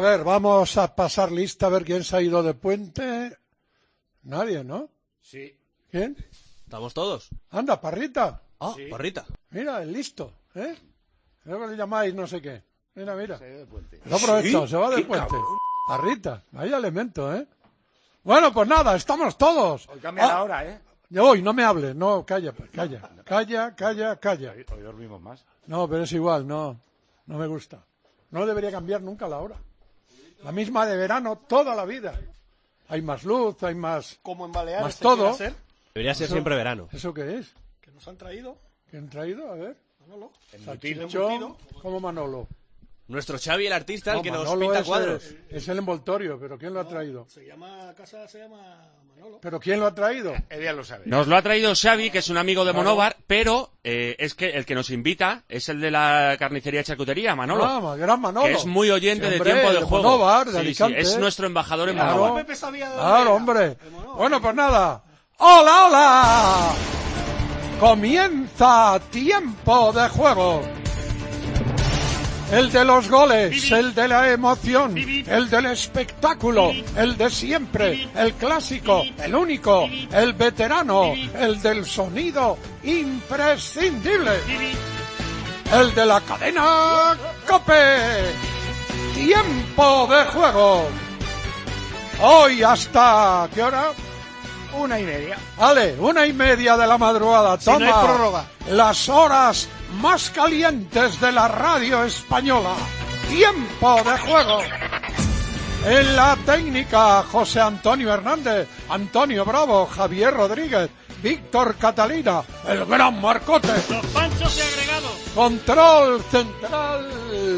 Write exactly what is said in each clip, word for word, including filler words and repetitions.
ver, vamos a pasar lista a ver quién se ha ido de puente. Nadie, ¿no? Sí. ¿Quién? ¿Estamos todos? Anda, Parrita. Ah, Sí. Parrita. Mira, el listo, ¿eh? Luego le llamáis no sé qué. Mira, mira. Se ha ido de puente. Lo aprovecho, ¿Sí? se va de ¡Qué puente. cabrón! Parrita, vaya elemento, ¿eh? Bueno, pues nada, estamos todos. Hoy cambia Ah, la hora, ¿eh? Ya voy, no me hables, no, calla, pues, calla, calla, calla, calla. Hoy, hoy dormimos más. No, pero es igual, no, no me gusta. No debería cambiar nunca la hora. La misma de verano toda la vida. Hay más luz, hay más... Como en Baleares. Más ¿te todo. quiere hacer? Debería ser Eso- siempre verano. ¿Eso qué es? Que nos han traído. ¿Qué han traído? A ver. Manolo. Embutido. Salchichón, como Manolo. Nuestro Xavi, el artista, el No, que nos Manolo pinta es, cuadros. eh, es el envoltorio, pero ¿quién lo ha traído? Se llama, casa se llama Manolo. ¿Pero quién lo ha traído? Ella lo sabe. Nos lo ha traído Xavi, que es un amigo de Monóvar, pero eh, es que el que nos invita es el de la carnicería y charcutería, Manolo. Ah, gran Manolo. Que es muy oyente Sí, de hombre, tiempo de, de juego. Monóvar, de Sí, sí, Alicante. es nuestro embajador en Claro. Monóvar. Pepe sabía de dónde Claro, era. hombre. De Manolo. Bueno, pues nada. ¡Hola, hola! Comienza tiempo de juego. El de los goles, el de la emoción, el del espectáculo, el de siempre, el clásico, el único, el veterano, el del sonido imprescindible. El de la cadena COPE. Tiempo de juego. Hoy hasta... ¿qué hora? Una y media. Vale, una y media de la madrugada. Si no Toma hay prórroga. las horas más calientes de la radio española. Tiempo de juego. En la técnica, José Antonio Hernández, Antonio Bravo, Javier Rodríguez, Víctor Catalina, el gran Marcote. Los panchos y agregados. Control central,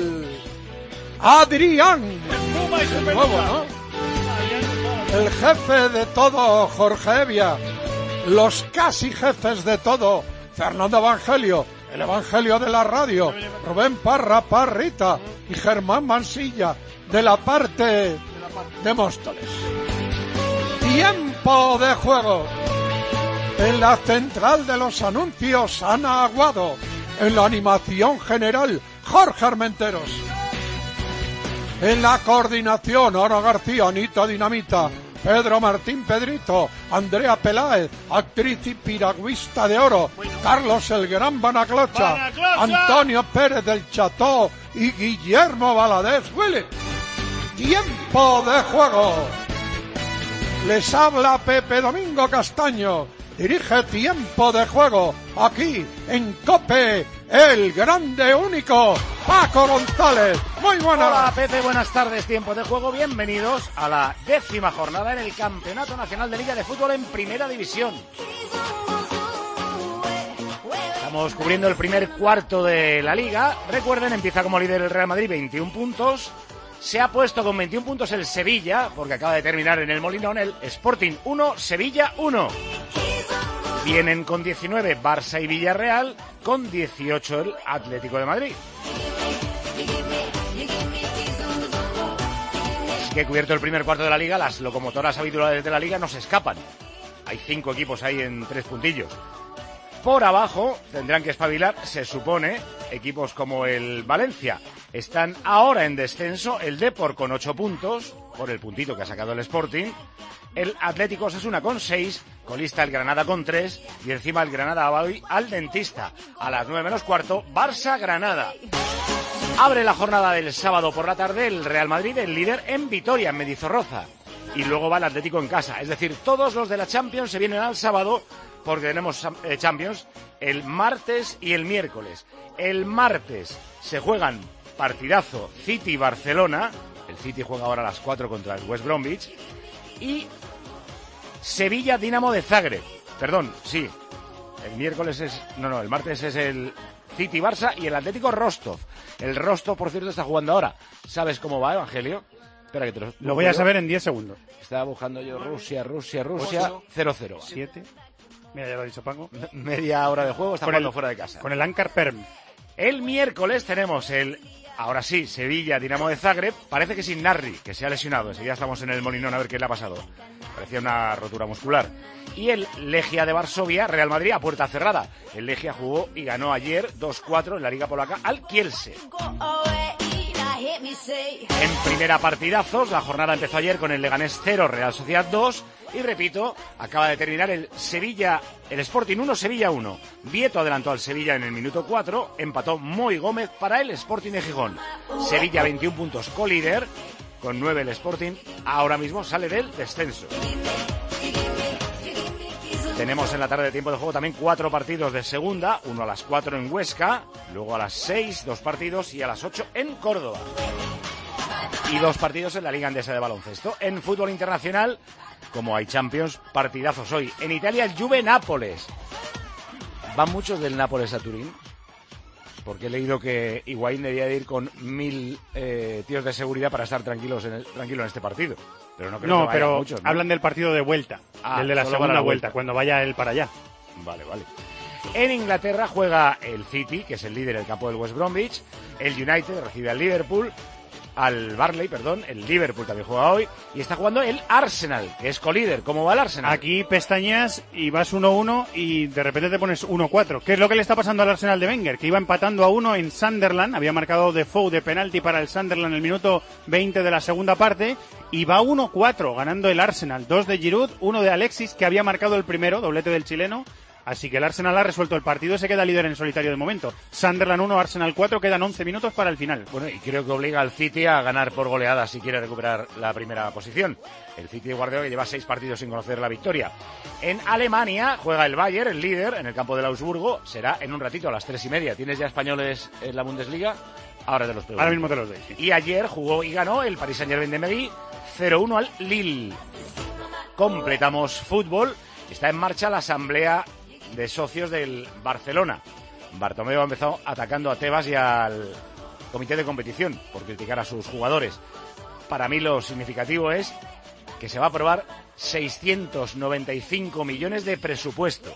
Adrián. Puma y su Nuevo, pelota. ¿no? El jefe de todo, Jorge Evia. Los casi jefes de todo, Fernando Evangelio, el Evangelio de la radio, Rubén Parra, Parrita y Germán Mansilla, de la parte de Móstoles. Tiempo de juego. En la central de los anuncios, Ana Aguado. En la animación general, Jorge Armenteros. En la coordinación, Ana García, Anita Dinamita, Pedro Martín Pedrito, Andrea Peláez, actriz y piragüista de oro, Carlos el Gran Banaclocha, ¡Banaclocha! Antonio Pérez del Cható y Guillermo Valadez Willy. Tiempo de juego. Les habla Pepe Domingo Castaño. Dirige Tiempo de Juego aquí en COPE, el grande único Paco González. Muy buenas. Hola Pepe, buenas tardes, tiempo de juego, bienvenidos a la décima jornada en el Campeonato Nacional de Liga de Fútbol en Primera División. Estamos cubriendo el primer cuarto de la Liga. Recuerden, empieza como líder el Real Madrid, veintiún puntos. Se ha puesto con veintiún puntos el Sevilla, porque acaba de terminar en el Molinón el Sporting uno, Sevilla uno. Vienen con diecinueve Barça y Villarreal, con dieciocho el Atlético de Madrid. Así que cubierto el primer cuarto de la Liga, las locomotoras habituales de la Liga no se escapan. Hay cinco equipos ahí en tres puntillos. Por abajo tendrán que espabilar, se supone, equipos como el Valencia. Están ahora en descenso el Depor con ocho puntos, por el puntito que ha sacado el Sporting. El Atlético Osasuna con seis, colista el Granada con tres y encima el Granada va hoy al dentista. A las nueve menos cuarto, Barça-Granada. Abre la jornada del sábado por la tarde el Real Madrid, el líder en Vitoria, en Mendizorroza. Y luego va el Atlético en casa. Es decir, todos los de la Champions se vienen al sábado porque tenemos eh, Champions el martes y el miércoles. El martes se juegan partidazo City-Barcelona. El City juega ahora a las cuatro contra el West Bromwich. Y Sevilla-Dinamo de Zagreb. Perdón, sí. El miércoles es... No, no, el martes es el City-Barça y el Atlético Rostov. El Rostov, por cierto, está jugando ahora. ¿Sabes cómo va, Evangelio? Espera que te lo... Lo voy a saber en diez segundos. Estaba buscando yo Rusia, Rusia, Rusia. cero cero. siete. Mira, ya lo ha dicho Paco. Media hora de juego, está Con jugando el- fuera de casa. Con el Ankar Perm. El miércoles tenemos el... Ahora sí, Sevilla-Dinamo de Zagreb. Parece que sin Narri, que se ha lesionado. Enseguida estamos en el Molinón a ver qué le ha pasado. Parecía una rotura muscular. Y el Legia de Varsovia, Real Madrid a puerta cerrada. El Legia jugó y ganó ayer dos cuatro en la Liga Polaca al Kielce. En primera, partidazos. La jornada empezó ayer con el Leganés cero, Real Sociedad dos. Y repito, acaba de terminar el Sevilla, el Sporting uno, Sevilla uno. Vieto adelantó al Sevilla en el minuto cuatro. Empató Moy Gómez para el Sporting de Gijón. Sevilla veintiún puntos, colíder. Con nueve el Sporting. Ahora mismo sale del descenso. Tenemos en la tarde de tiempo de juego también cuatro partidos de segunda. Uno a las cuatro en Huesca. Luego a las seis, dos partidos. Y a las ocho en Córdoba. Y dos partidos en la Liga Andesa de Baloncesto. En fútbol internacional, como hay Champions, partidazos hoy. En Italia, el Juve-Nápoles. ¿Van muchos del Nápoles a Turín? Porque he leído que Higuaín debía de ir con mil eh, tíos de seguridad para estar tranquilos en el, tranquilo en este partido. Pero no creo No, que vayan pero muchos, ¿no? hablan del partido de vuelta, Ah, del de la solo para segunda la vuelta, vuelta. cuando vaya él para allá. Vale, vale. En Inglaterra juega el City, que es el líder del campo del West Bromwich. El United recibe al Liverpool, al Barley, perdón. El Liverpool también juega hoy. Y está jugando el Arsenal, que es colíder. ¿Cómo va el Arsenal? Aquí pestañeas y vas uno uno y de repente te pones uno cuatro. ¿Qué es lo que le está pasando al Arsenal de Wenger? Que iba empatando a uno en Sunderland, había marcado Defoe de penalti para el Sunderland en el minuto veinte de la segunda parte, y va uno cuatro ganando el Arsenal. Dos de Giroud, uno de Alexis, que había marcado el primero, doblete del chileno. Así que el Arsenal ha resuelto el partido y se queda líder en solitario de momento. Sunderland uno, Arsenal cuatro, quedan once minutos para el final. Bueno, y creo que obliga al City a ganar por goleada si quiere recuperar la primera posición. El City de Guardiola, que lleva seis partidos sin conocer la victoria. En Alemania juega el Bayern, el líder, en el campo del Augsburgo. Será en un ratito, a las tres y media. ¿Tienes ya españoles en la Bundesliga? Ahora te los pregunto. Ahora mismo te los doy, sí. Y ayer jugó y ganó el Paris Saint-Germain de Megui cero uno al Lille. Completamos fútbol. Está en marcha la asamblea de socios del Barcelona. Bartomeu ha empezado atacando a Tebas y al comité de competición por criticar a sus jugadores. Para mí lo significativo es que se va a aprobar seiscientos noventa y cinco millones de presupuesto.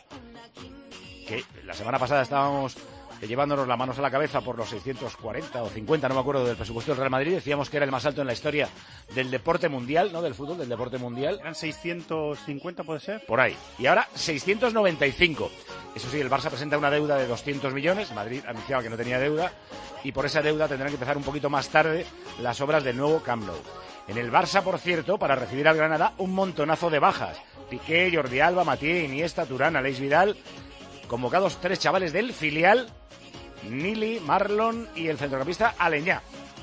Que la semana pasada estábamos llevándonos las manos a la cabeza por los seiscientos cuarenta o cincuenta, no me acuerdo, del presupuesto del Real Madrid. Decíamos que era el más alto en la historia del deporte mundial, no del fútbol, del deporte mundial. ¿Eran seiscientos cincuenta, puede ser? Por ahí. Y ahora seiscientos noventa y cinco. Eso sí, el Barça presenta una deuda de doscientos millones. Madrid anunciaba que no tenía deuda. Y por esa deuda tendrán que empezar un poquito más tarde las obras del nuevo Camp Nou. En el Barça, por cierto, para recibir al Granada, un montonazo de bajas. Piqué, Jordi Alba, Mathieu, Iniesta, Turán, Aleix Vidal. Convocados tres chavales del filial. Nili, Marlon y el centrocampista Aleñá.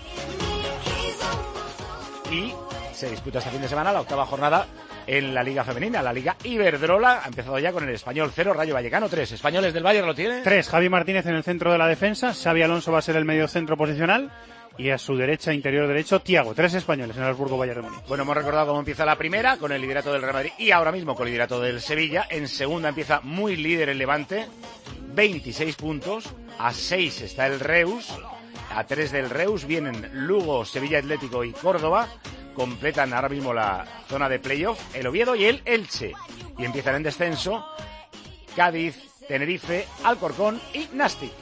Y se disputa este fin de semana la octava jornada en la Liga Femenina. La Liga Iberdrola ha empezado ya con el Español cero, Rayo Vallecano tres. ¿Españoles del Bayern lo tiene? Tres. Javi Martínez en el centro de la defensa. Xavi Alonso va a ser el medio centro posicional. Y a su derecha, interior derecho, Thiago. Tres españoles en el Augsburgo Bayern de Múnich. Bueno, hemos recordado cómo empieza la primera, con el liderato del Real Madrid y ahora mismo con el liderato del Sevilla. En segunda empieza muy líder el Levante, veintiséis puntos. A seis está el Reus. A tres del Reus vienen Lugo, Sevilla Atlético y Córdoba. Completan ahora mismo la zona de playoff el Oviedo y el Elche. Y empiezan en descenso Cádiz, Tenerife, Alcorcón y Nastic.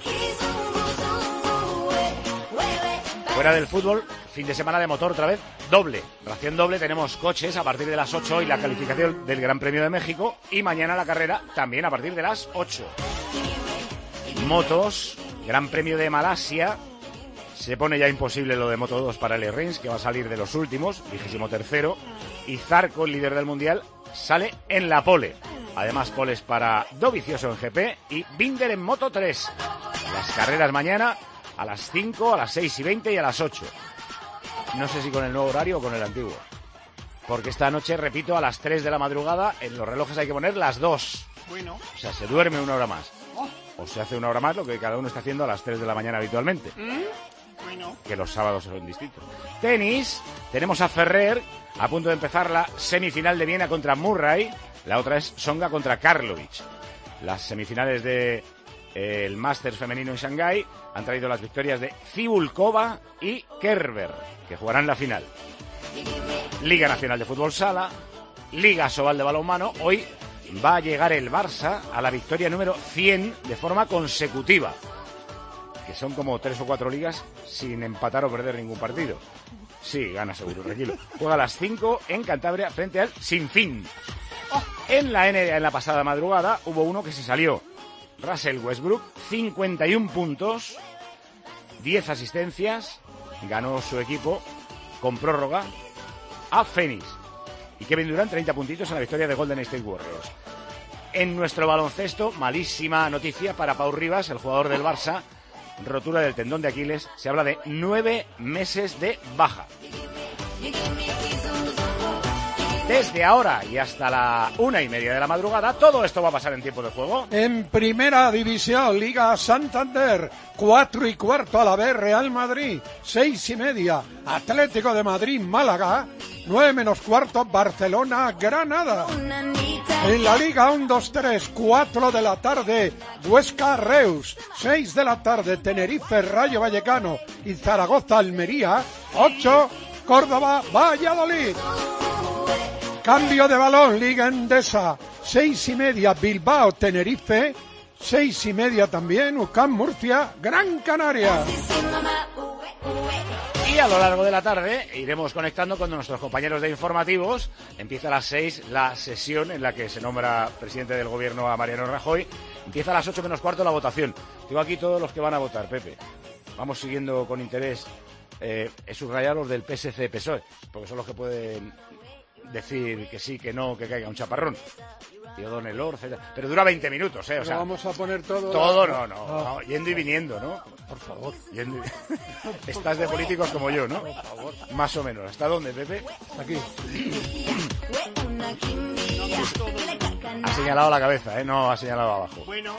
Fuera del fútbol, fin de semana de motor otra vez, doble. Ración doble, tenemos coches a partir de las ocho hoy, la calificación del Gran Premio de México. Y mañana la carrera también a partir de las ocho. Motos, Gran Premio de Malasia. Se pone ya imposible lo de Moto dos para el Rins, que va a salir de los últimos, vigésimo tercero. Y Zarco, el líder del Mundial, sale en la pole. Además, poles para Dovizioso en G P y Binder en Moto tres. Las carreras mañana a las cinco, a las seis y veinte y a las ocho. No sé si con el nuevo horario o con el antiguo. Porque esta noche, repito, a las tres de la madrugada, en los relojes hay que poner las dos. Bueno. O sea, se duerme una hora más. O se hace una hora más, lo que cada uno está haciendo a las tres de la mañana habitualmente. ¿Mm? Bueno. Que los sábados son distintos. Tenis, tenemos a Ferrer, a punto de empezar la semifinal de Viena contra Murray. La otra es Songa contra Karlovic. Las semifinales de eh, el Masters femenino en Shanghái han traído las victorias de Cibulkova y Kerber, que jugarán la final. Liga Nacional de Fútbol Sala, Liga Sobal de Balonmano. Hoy va a llegar el Barça a la victoria número cien de forma consecutiva, que son como tres o cuatro ligas sin empatar o perder ningún partido. Sí, gana seguro, tranquilo. Juega a las cinco en Cantabria frente al Sinfín. En la N B A, en la pasada madrugada, hubo uno que se salió. Russell Westbrook, cincuenta y uno puntos, diez asistencias ganó su equipo con prórroga a Phoenix. Y Kevin Durant, treinta puntitos en la victoria de Golden State Warriors. En nuestro baloncesto, malísima noticia para Pau Ribas, el jugador del Barça, rotura del tendón de Aquiles. Se habla de nueve meses de baja. Desde ahora y hasta la una y media de la madrugada, todo esto va a pasar en tiempo de juego. En Primera División, Liga Santander, cuatro y cuarto a la vez Real Madrid, seis y media Atlético de Madrid, Málaga, nueve menos cuarto Barcelona, Granada. En la Liga uno dos tres, cuatro de la tarde, Huesca, Reus, seis de la tarde, Tenerife, Rayo Vallecano y Zaragoza, Almería, ocho, Córdoba, Valladolid. Cambio de balón, Liga Endesa, seis y media, Bilbao, Tenerife, seis y media también, U C A M, Murcia, Gran Canaria. Y a lo largo de la tarde iremos conectando con nuestros compañeros de informativos. Empieza a las seis la sesión en la que se nombra presidente del gobierno a Mariano Rajoy. Empieza a las ocho menos cuarto la votación. Tengo aquí todos los que van a votar, Pepe. Vamos siguiendo con interés. Eh, he subrayado los del P S C P S O E, porque son los que pueden decir que sí, que no, que caiga un chaparrón. Teodón Elor, etcétera. Pero dura veinte minutos, ¿eh? O sea, vamos a poner todo... Todo la... no, no, no, no, yendo y viniendo, ¿no? Por favor. Yendo y... Estás de políticos como yo, ¿no? Por favor. Más o menos. ¿Hasta dónde, Pepe? Aquí. Ha señalado la cabeza, ¿eh? No ha señalado abajo. Bueno.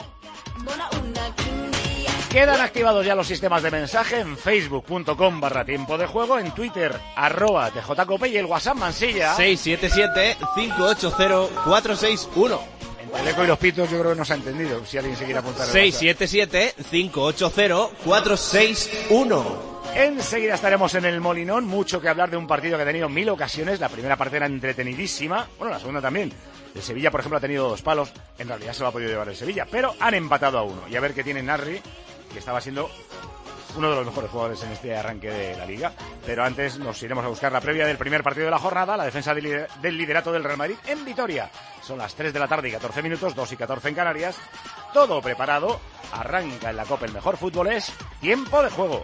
Quedan activados ya los sistemas de mensaje en facebook punto com barra tiempo de juego, en Twitter, arroba tjcope y el WhatsApp Mansilla. seis siete siete, cinco ocho cero, cuatro seis uno. Entre el eco y los pitos yo creo que no se ha entendido, si alguien se quiere apuntar. seis siete siete, cinco ocho cero, cuatro seis uno. Enseguida estaremos en el Molinón, mucho que hablar de un partido que ha tenido mil ocasiones. La primera parte era entretenidísima, bueno, la segunda también. El Sevilla, por ejemplo, ha tenido dos palos, en realidad se lo ha podido llevar el Sevilla, pero han empatado a uno. Y a ver qué tiene Narri, que estaba siendo uno de los mejores jugadores en este arranque de la Liga. Pero antes nos iremos a buscar la previa del primer partido de la jornada, la defensa del liderato del Real Madrid en Vitoria. Son las tres de la tarde y catorce minutos, dos y catorce en Canarias. Todo preparado, arranca en la Copa el mejor fútbol, es tiempo de juego.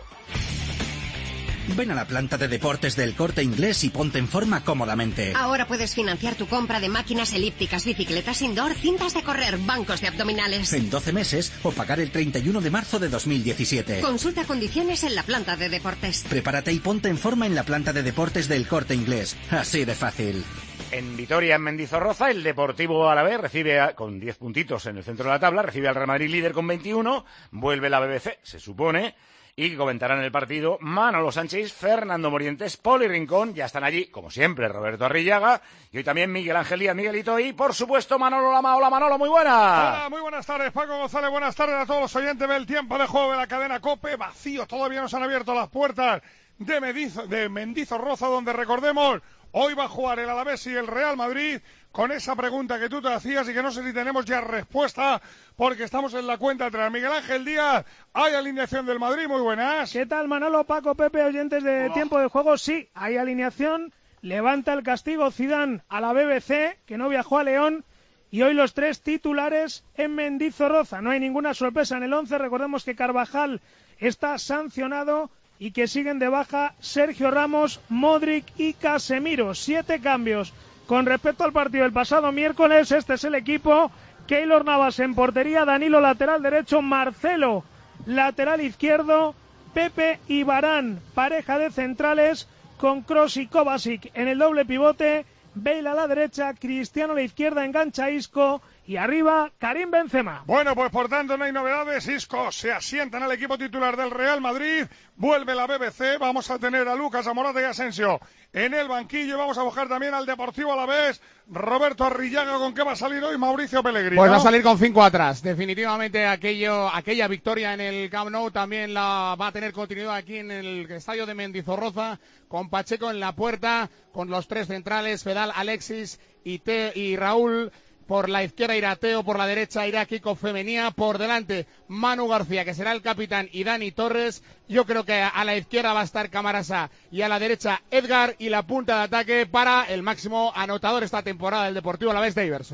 Ven a la planta de deportes del Corte Inglés y ponte en forma cómodamente. Ahora puedes financiar tu compra de máquinas elípticas, bicicletas indoor, cintas de correr, bancos de abdominales. En doce meses o pagar el treinta y uno de marzo de dos mil diecisiete. Consulta condiciones en la planta de deportes. Prepárate y ponte en forma en la planta de deportes del Corte Inglés. Así de fácil. En Vitoria, en Mendizorroza, el Deportivo Alavés recibe a, con diez puntitos en el centro de la tabla, recibe al Real Madrid líder con veintiuno, vuelve la B B C, se supone, y comentarán el partido Manolo Sánchez, Fernando Morientes, Poli Rincón, ya están allí, como siempre, Roberto Arrillaga, y hoy también Miguel Ángel Díaz, Miguelito, y por supuesto Manolo Lama. Hola Manolo, muy buena. Hola, muy buenas tardes, Paco González, buenas tardes a todos los oyentes del tiempo de juego de la cadena COPE, vacíos, todavía no se han abierto las puertas de, Medizo, de Mendizorroza, donde recordemos, hoy va a jugar el Alavés y el Real Madrid, con esa pregunta que tú te hacías y que no sé si tenemos ya respuesta, porque estamos en la cuenta atrás. Miguel Ángel Díaz, hay alineación del Madrid, muy buenas. ¿Qué tal, Manolo, Paco, Pepe, oyentes de oh. tiempo de juego? Sí, hay alineación, levanta el castigo Zidane a la B B C, que no viajó a León, y hoy los tres titulares en Mendizorroza. No hay ninguna sorpresa en el once, recordemos que Carvajal está sancionado y que siguen de baja Sergio Ramos, Modric y Casemiro. Siete cambios. Con respecto al partido del pasado miércoles, este es el equipo: Keylor Navas en portería, Danilo lateral derecho, Marcelo lateral izquierdo, Pepe y Varane, pareja de centrales, con Kroos y Kovacic en el doble pivote, Bale a la derecha, Cristiano a la izquierda, engancha Isco, y arriba Karim Benzema. Bueno, pues por tanto no hay novedades. Isco se asienta en el equipo titular del Real Madrid, vuelve la B B C, vamos a tener a Lucas, a Morata y a Asensio en el banquillo, vamos a buscar también al Deportivo Alavés, Roberto Arrillaga. ¿Con qué va a salir hoy Mauricio Pellegrino? Pues va a salir con cinco atrás, definitivamente aquello, aquella victoria en el Camp Nou también la va a tener continuidad aquí en el estadio de Mendizorroza, con Pacheco en la puerta, con los tres centrales, Fedal, Alexis y, Te, y Raúl. Por la izquierda irá Teo, por la derecha irá Kiko Femenía, por delante Manu García, que será el capitán, y Dani Torres. Yo creo que a la izquierda va a estar Camarasa y a la derecha Edgar, y la punta de ataque para el máximo anotador esta temporada del Deportivo Alavés, Daverson.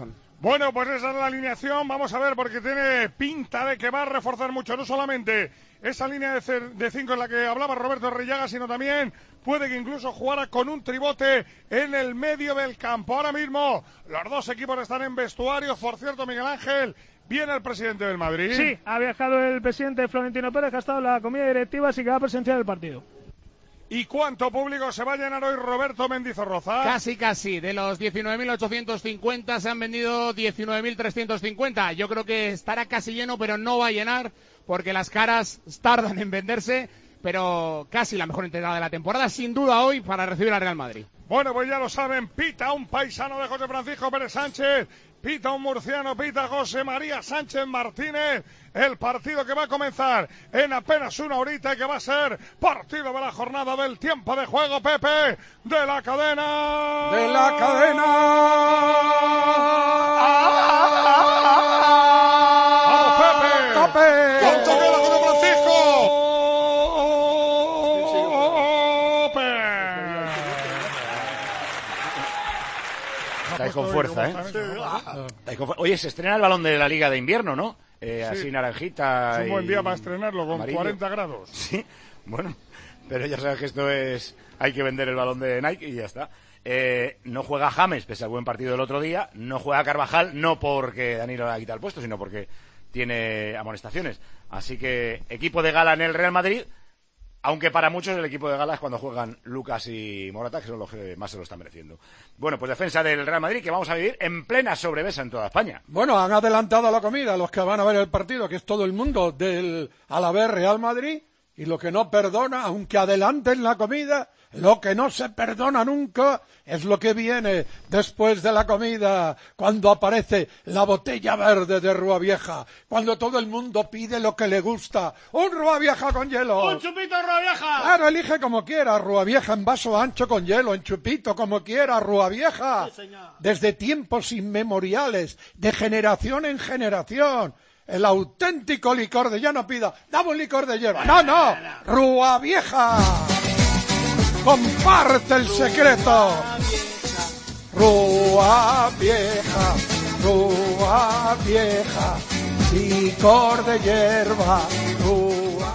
Bueno, pues esa es la alineación. Vamos a ver, porque tiene pinta de que va a reforzar mucho, no solamente esa línea de cinco en la que hablaba Roberto Rillaga, sino también puede que incluso jugara con un tribote en el medio del campo. Ahora mismo los dos equipos están en vestuarios. Por cierto, Miguel Ángel, viene el presidente del Madrid. Sí, ha viajado el presidente Florentino Pérez, que ha estado en la comida directiva, así que va a presenciar el partido. ¿Y cuánto público se va a llenar hoy, Roberto Mendizorroza? Casi, casi. De los diecinueve mil ochocientos cincuenta se han vendido diecinueve mil trescientos cincuenta. Yo creo que estará casi lleno, pero no va a llenar porque las caras tardan en venderse. Pero casi la mejor entrada de la temporada, sin duda hoy, para recibir al Real Madrid. Bueno, pues ya lo saben, pita un paisano de José Francisco Pérez Sánchez, pita un murciano, pita José María Sánchez Martínez, el partido que va a comenzar en apenas una horita y que va a ser partido de la jornada del tiempo de juego, Pepe, de la cadena. De la cadena. ¡Vamos, Pepe! ¡Pepe! ¡Con Toquela, José Francisco! Estáis con fuerza, ¿eh? Estáis con fu- Oye, se estrena el balón de la Liga de Invierno, ¿no? Eh, Sí. Así naranjita. Es un buen y día para estrenarlo, con amarillo. cuarenta grados. Sí, bueno, pero ya sabes que esto es... Hay que vender el balón de Nike y ya está. Eh, no juega James, pese al buen partido del otro día. No juega Carvajal, no porque Danilo le ha quitado el puesto, sino porque tiene amonestaciones. Así que equipo de gala en el Real Madrid. Aunque para muchos el equipo de gala es cuando juegan Lucas y Morata, que son los que más se lo están mereciendo. Bueno, pues defensa del Real Madrid, que vamos a vivir en plena sobrevesa en toda España. Bueno, han adelantado la comida los que van a ver el partido, que es todo el mundo del Alavés Real Madrid, y lo que no perdona, aunque adelanten la comida, lo que no se perdona nunca es lo que viene después de la comida, cuando aparece la botella verde de Rúa Vieja, cuando todo el mundo pide lo que le gusta. ¡Un Rúa Vieja con hielo! ¡Un chupito de Rúa Vieja! Claro, elige como quiera, Rúa Vieja en vaso ancho con hielo, en chupito como quiera, Rúa Vieja. Sí, señor. Desde tiempos inmemoriales, de generación en generación. El auténtico licor de... Ya no pida, dame un licor de hierba. No, no, Rúa Vieja. Comparte el secreto. Rúa Vieja, Rúa Vieja, licor de hierba, Rúa.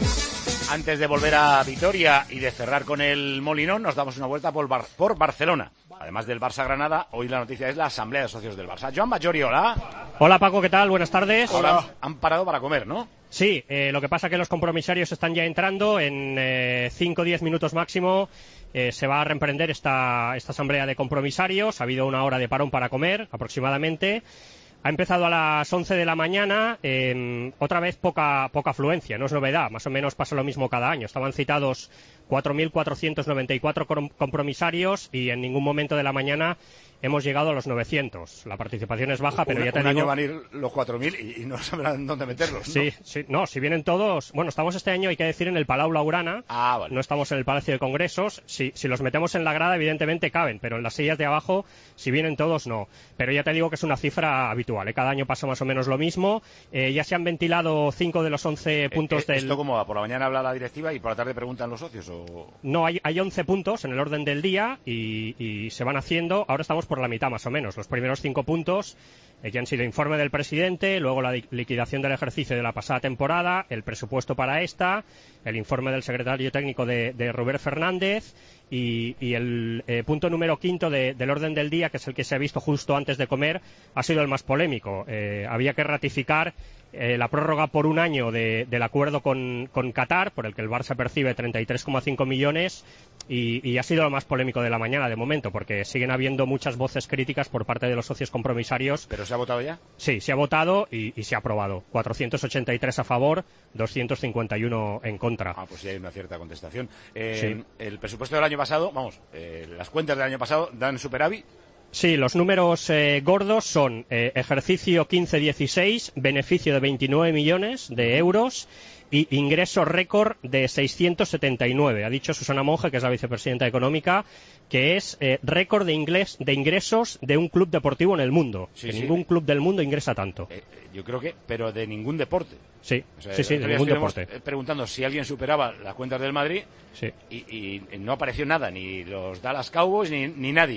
Antes de volver a Vitoria y de cerrar con el Molinón, nos damos una vuelta por, Bar- por Barcelona. Además del Barça-Granada, hoy la noticia es la Asamblea de Socios del Barça. Joan Bajori, hola. Hola Paco, ¿qué tal? Buenas tardes. Ahora han, han parado para comer, ¿no? Sí, eh, lo que pasa es que los compromisarios están ya entrando. En cinco o diez minutos máximo eh, se va a reemprender esta, esta asamblea de compromisarios. Ha habido una hora de parón para comer, aproximadamente. Ha empezado a las once de la mañana, eh, otra vez poca, poca afluencia, no es novedad, más o menos pasa lo mismo cada año. Estaban citados cuatro mil cuatrocientos noventa y cuatro compromisarios y en ningún momento de la mañana hemos llegado a los novecientos. La participación es baja, pero un, ya te un digo... año van a ir los cuatro mil y, y no sabrán dónde meterlos, ¿no? Sí, sí, no, si vienen todos... Bueno, estamos este año, hay que decir, en el Palau Blaugrana. Ah, vale. No estamos en el Palacio de Congresos. Si, si los metemos en la grada, evidentemente caben, pero en las sillas de abajo, si vienen todos, no. Pero ya te digo que es una cifra habitual, ¿eh? Cada año pasa más o menos lo mismo. Eh, ya se han ventilado cinco de los once puntos eh, eh, del... ¿Esto cómo va? ¿Por la mañana habla la directiva y por la tarde preguntan los socios? O... No, hay, hay once puntos en el orden del día y, y se van haciendo. Ahora estamos por la mitad más o menos. Los primeros cinco puntos eh, que han sido informe del presidente, luego la di- liquidación del ejercicio de la pasada temporada, el presupuesto para esta, el informe del secretario técnico de, de Robert Fernández y, y el eh, punto número quinto de, del orden del día, que es el que se ha visto justo antes de comer, ha sido el más polémico. Eh, había que ratificar eh, la prórroga por un año de, del acuerdo con, con Qatar, por el que el Barça percibe treinta y tres coma cinco millones y, y ha sido lo más polémico de la mañana de momento, porque siguen habiendo muchas voces críticas por parte de los socios compromisarios. ¿Pero se ha votado ya? Sí, se ha votado y, y se ha aprobado. cuatrocientos ochenta y tres a favor, doscientos cincuenta y uno en contra. Ah, pues sí hay una cierta contestación. Eh, Sí. El presupuesto del año pasado, vamos, eh, las cuentas del año pasado dan superávit. Sí, los números eh, gordos son eh, ejercicio quince dieciséis, beneficio de veintinueve millones de euros y ingreso récord de seiscientos setenta y nueve. Ha dicho Susana Monge, que es la vicepresidenta económica, que es eh, récord de, inglés, de ingresos de un club deportivo en el mundo. Sí, que sí. ningún club del mundo ingresa tanto. Eh, yo creo que, pero de ningún deporte. Sí, O sea, sí, sí, el de otro día ningún estuvimos, deporte. eh, preguntando si alguien superaba las cuentas del Madrid Sí. y, y no apareció nada, ni los Dallas Cowboys ni, ni nadie.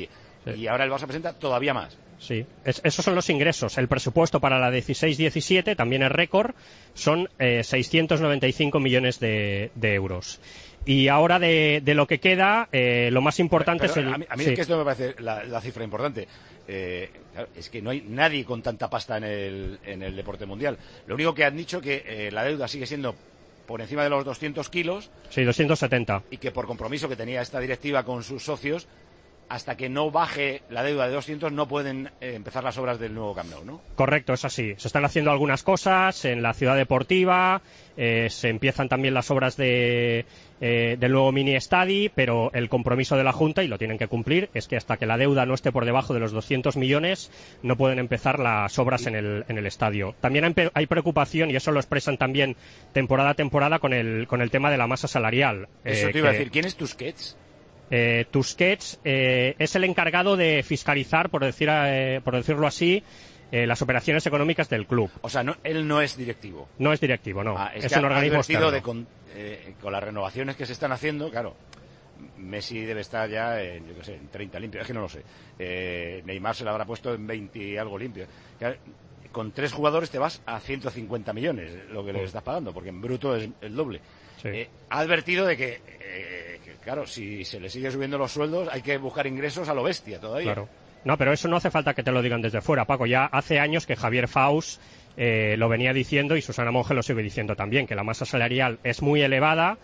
Sí. Y ahora el Barça presenta todavía más. Sí, es, esos son los ingresos. El presupuesto para la dieciséis diecisiete, también es récord, son eh, seiscientos noventa y cinco millones de, de euros. Y ahora de, de lo que queda, eh, lo más importante pero, pero es el... A mí, a mí sí. es que esto me parece la, la cifra importante. Eh, claro, es que no hay nadie con tanta pasta en el, en el deporte mundial. Lo único que han dicho que eh, la deuda sigue siendo por encima de los doscientos kilos. Sí, doscientos setenta. Y que por compromiso que tenía esta directiva con sus socios, hasta que no baje la deuda de doscientos no pueden eh, empezar las obras del nuevo Camp Nou, ¿no? Correcto, es así. Se están haciendo algunas cosas en la ciudad deportiva, eh, se empiezan también las obras de, eh, del nuevo mini estadi, pero el compromiso de la Junta, y lo tienen que cumplir, es que hasta que la deuda no esté por debajo de los doscientos millones no pueden empezar las obras en el, en el estadio. También hay, hay preocupación, y eso lo expresan también temporada a temporada, con el, con el tema de la masa salarial. Eso eh, te iba que... a decir. ¿Quién es Tusquets? Eh, Tusquets eh, es el encargado de fiscalizar, por, decir, eh, por decirlo así, eh, las operaciones económicas del club. O sea, no, él no es directivo. No es directivo, no. Ah, es es que un organismo externo. de con, eh, con las renovaciones que se están haciendo, claro, Messi debe estar ya en, yo qué sé, en treinta limpios, es que no lo sé. Eh, Neymar se lo habrá puesto en veinte y algo limpio. Claro, con tres jugadores te vas a ciento cincuenta millones, lo que le estás pagando, porque en bruto es el doble. Sí. Eh, ha advertido de que, eh, que, claro, si se le sigue subiendo los sueldos, hay que buscar ingresos a lo bestia todavía. Claro. No, pero eso no hace falta que te lo digan desde fuera, Paco. Ya hace años que Javier Faus eh, lo venía diciendo, y Susana Monge lo sigue diciendo también, que la masa salarial es muy elevada.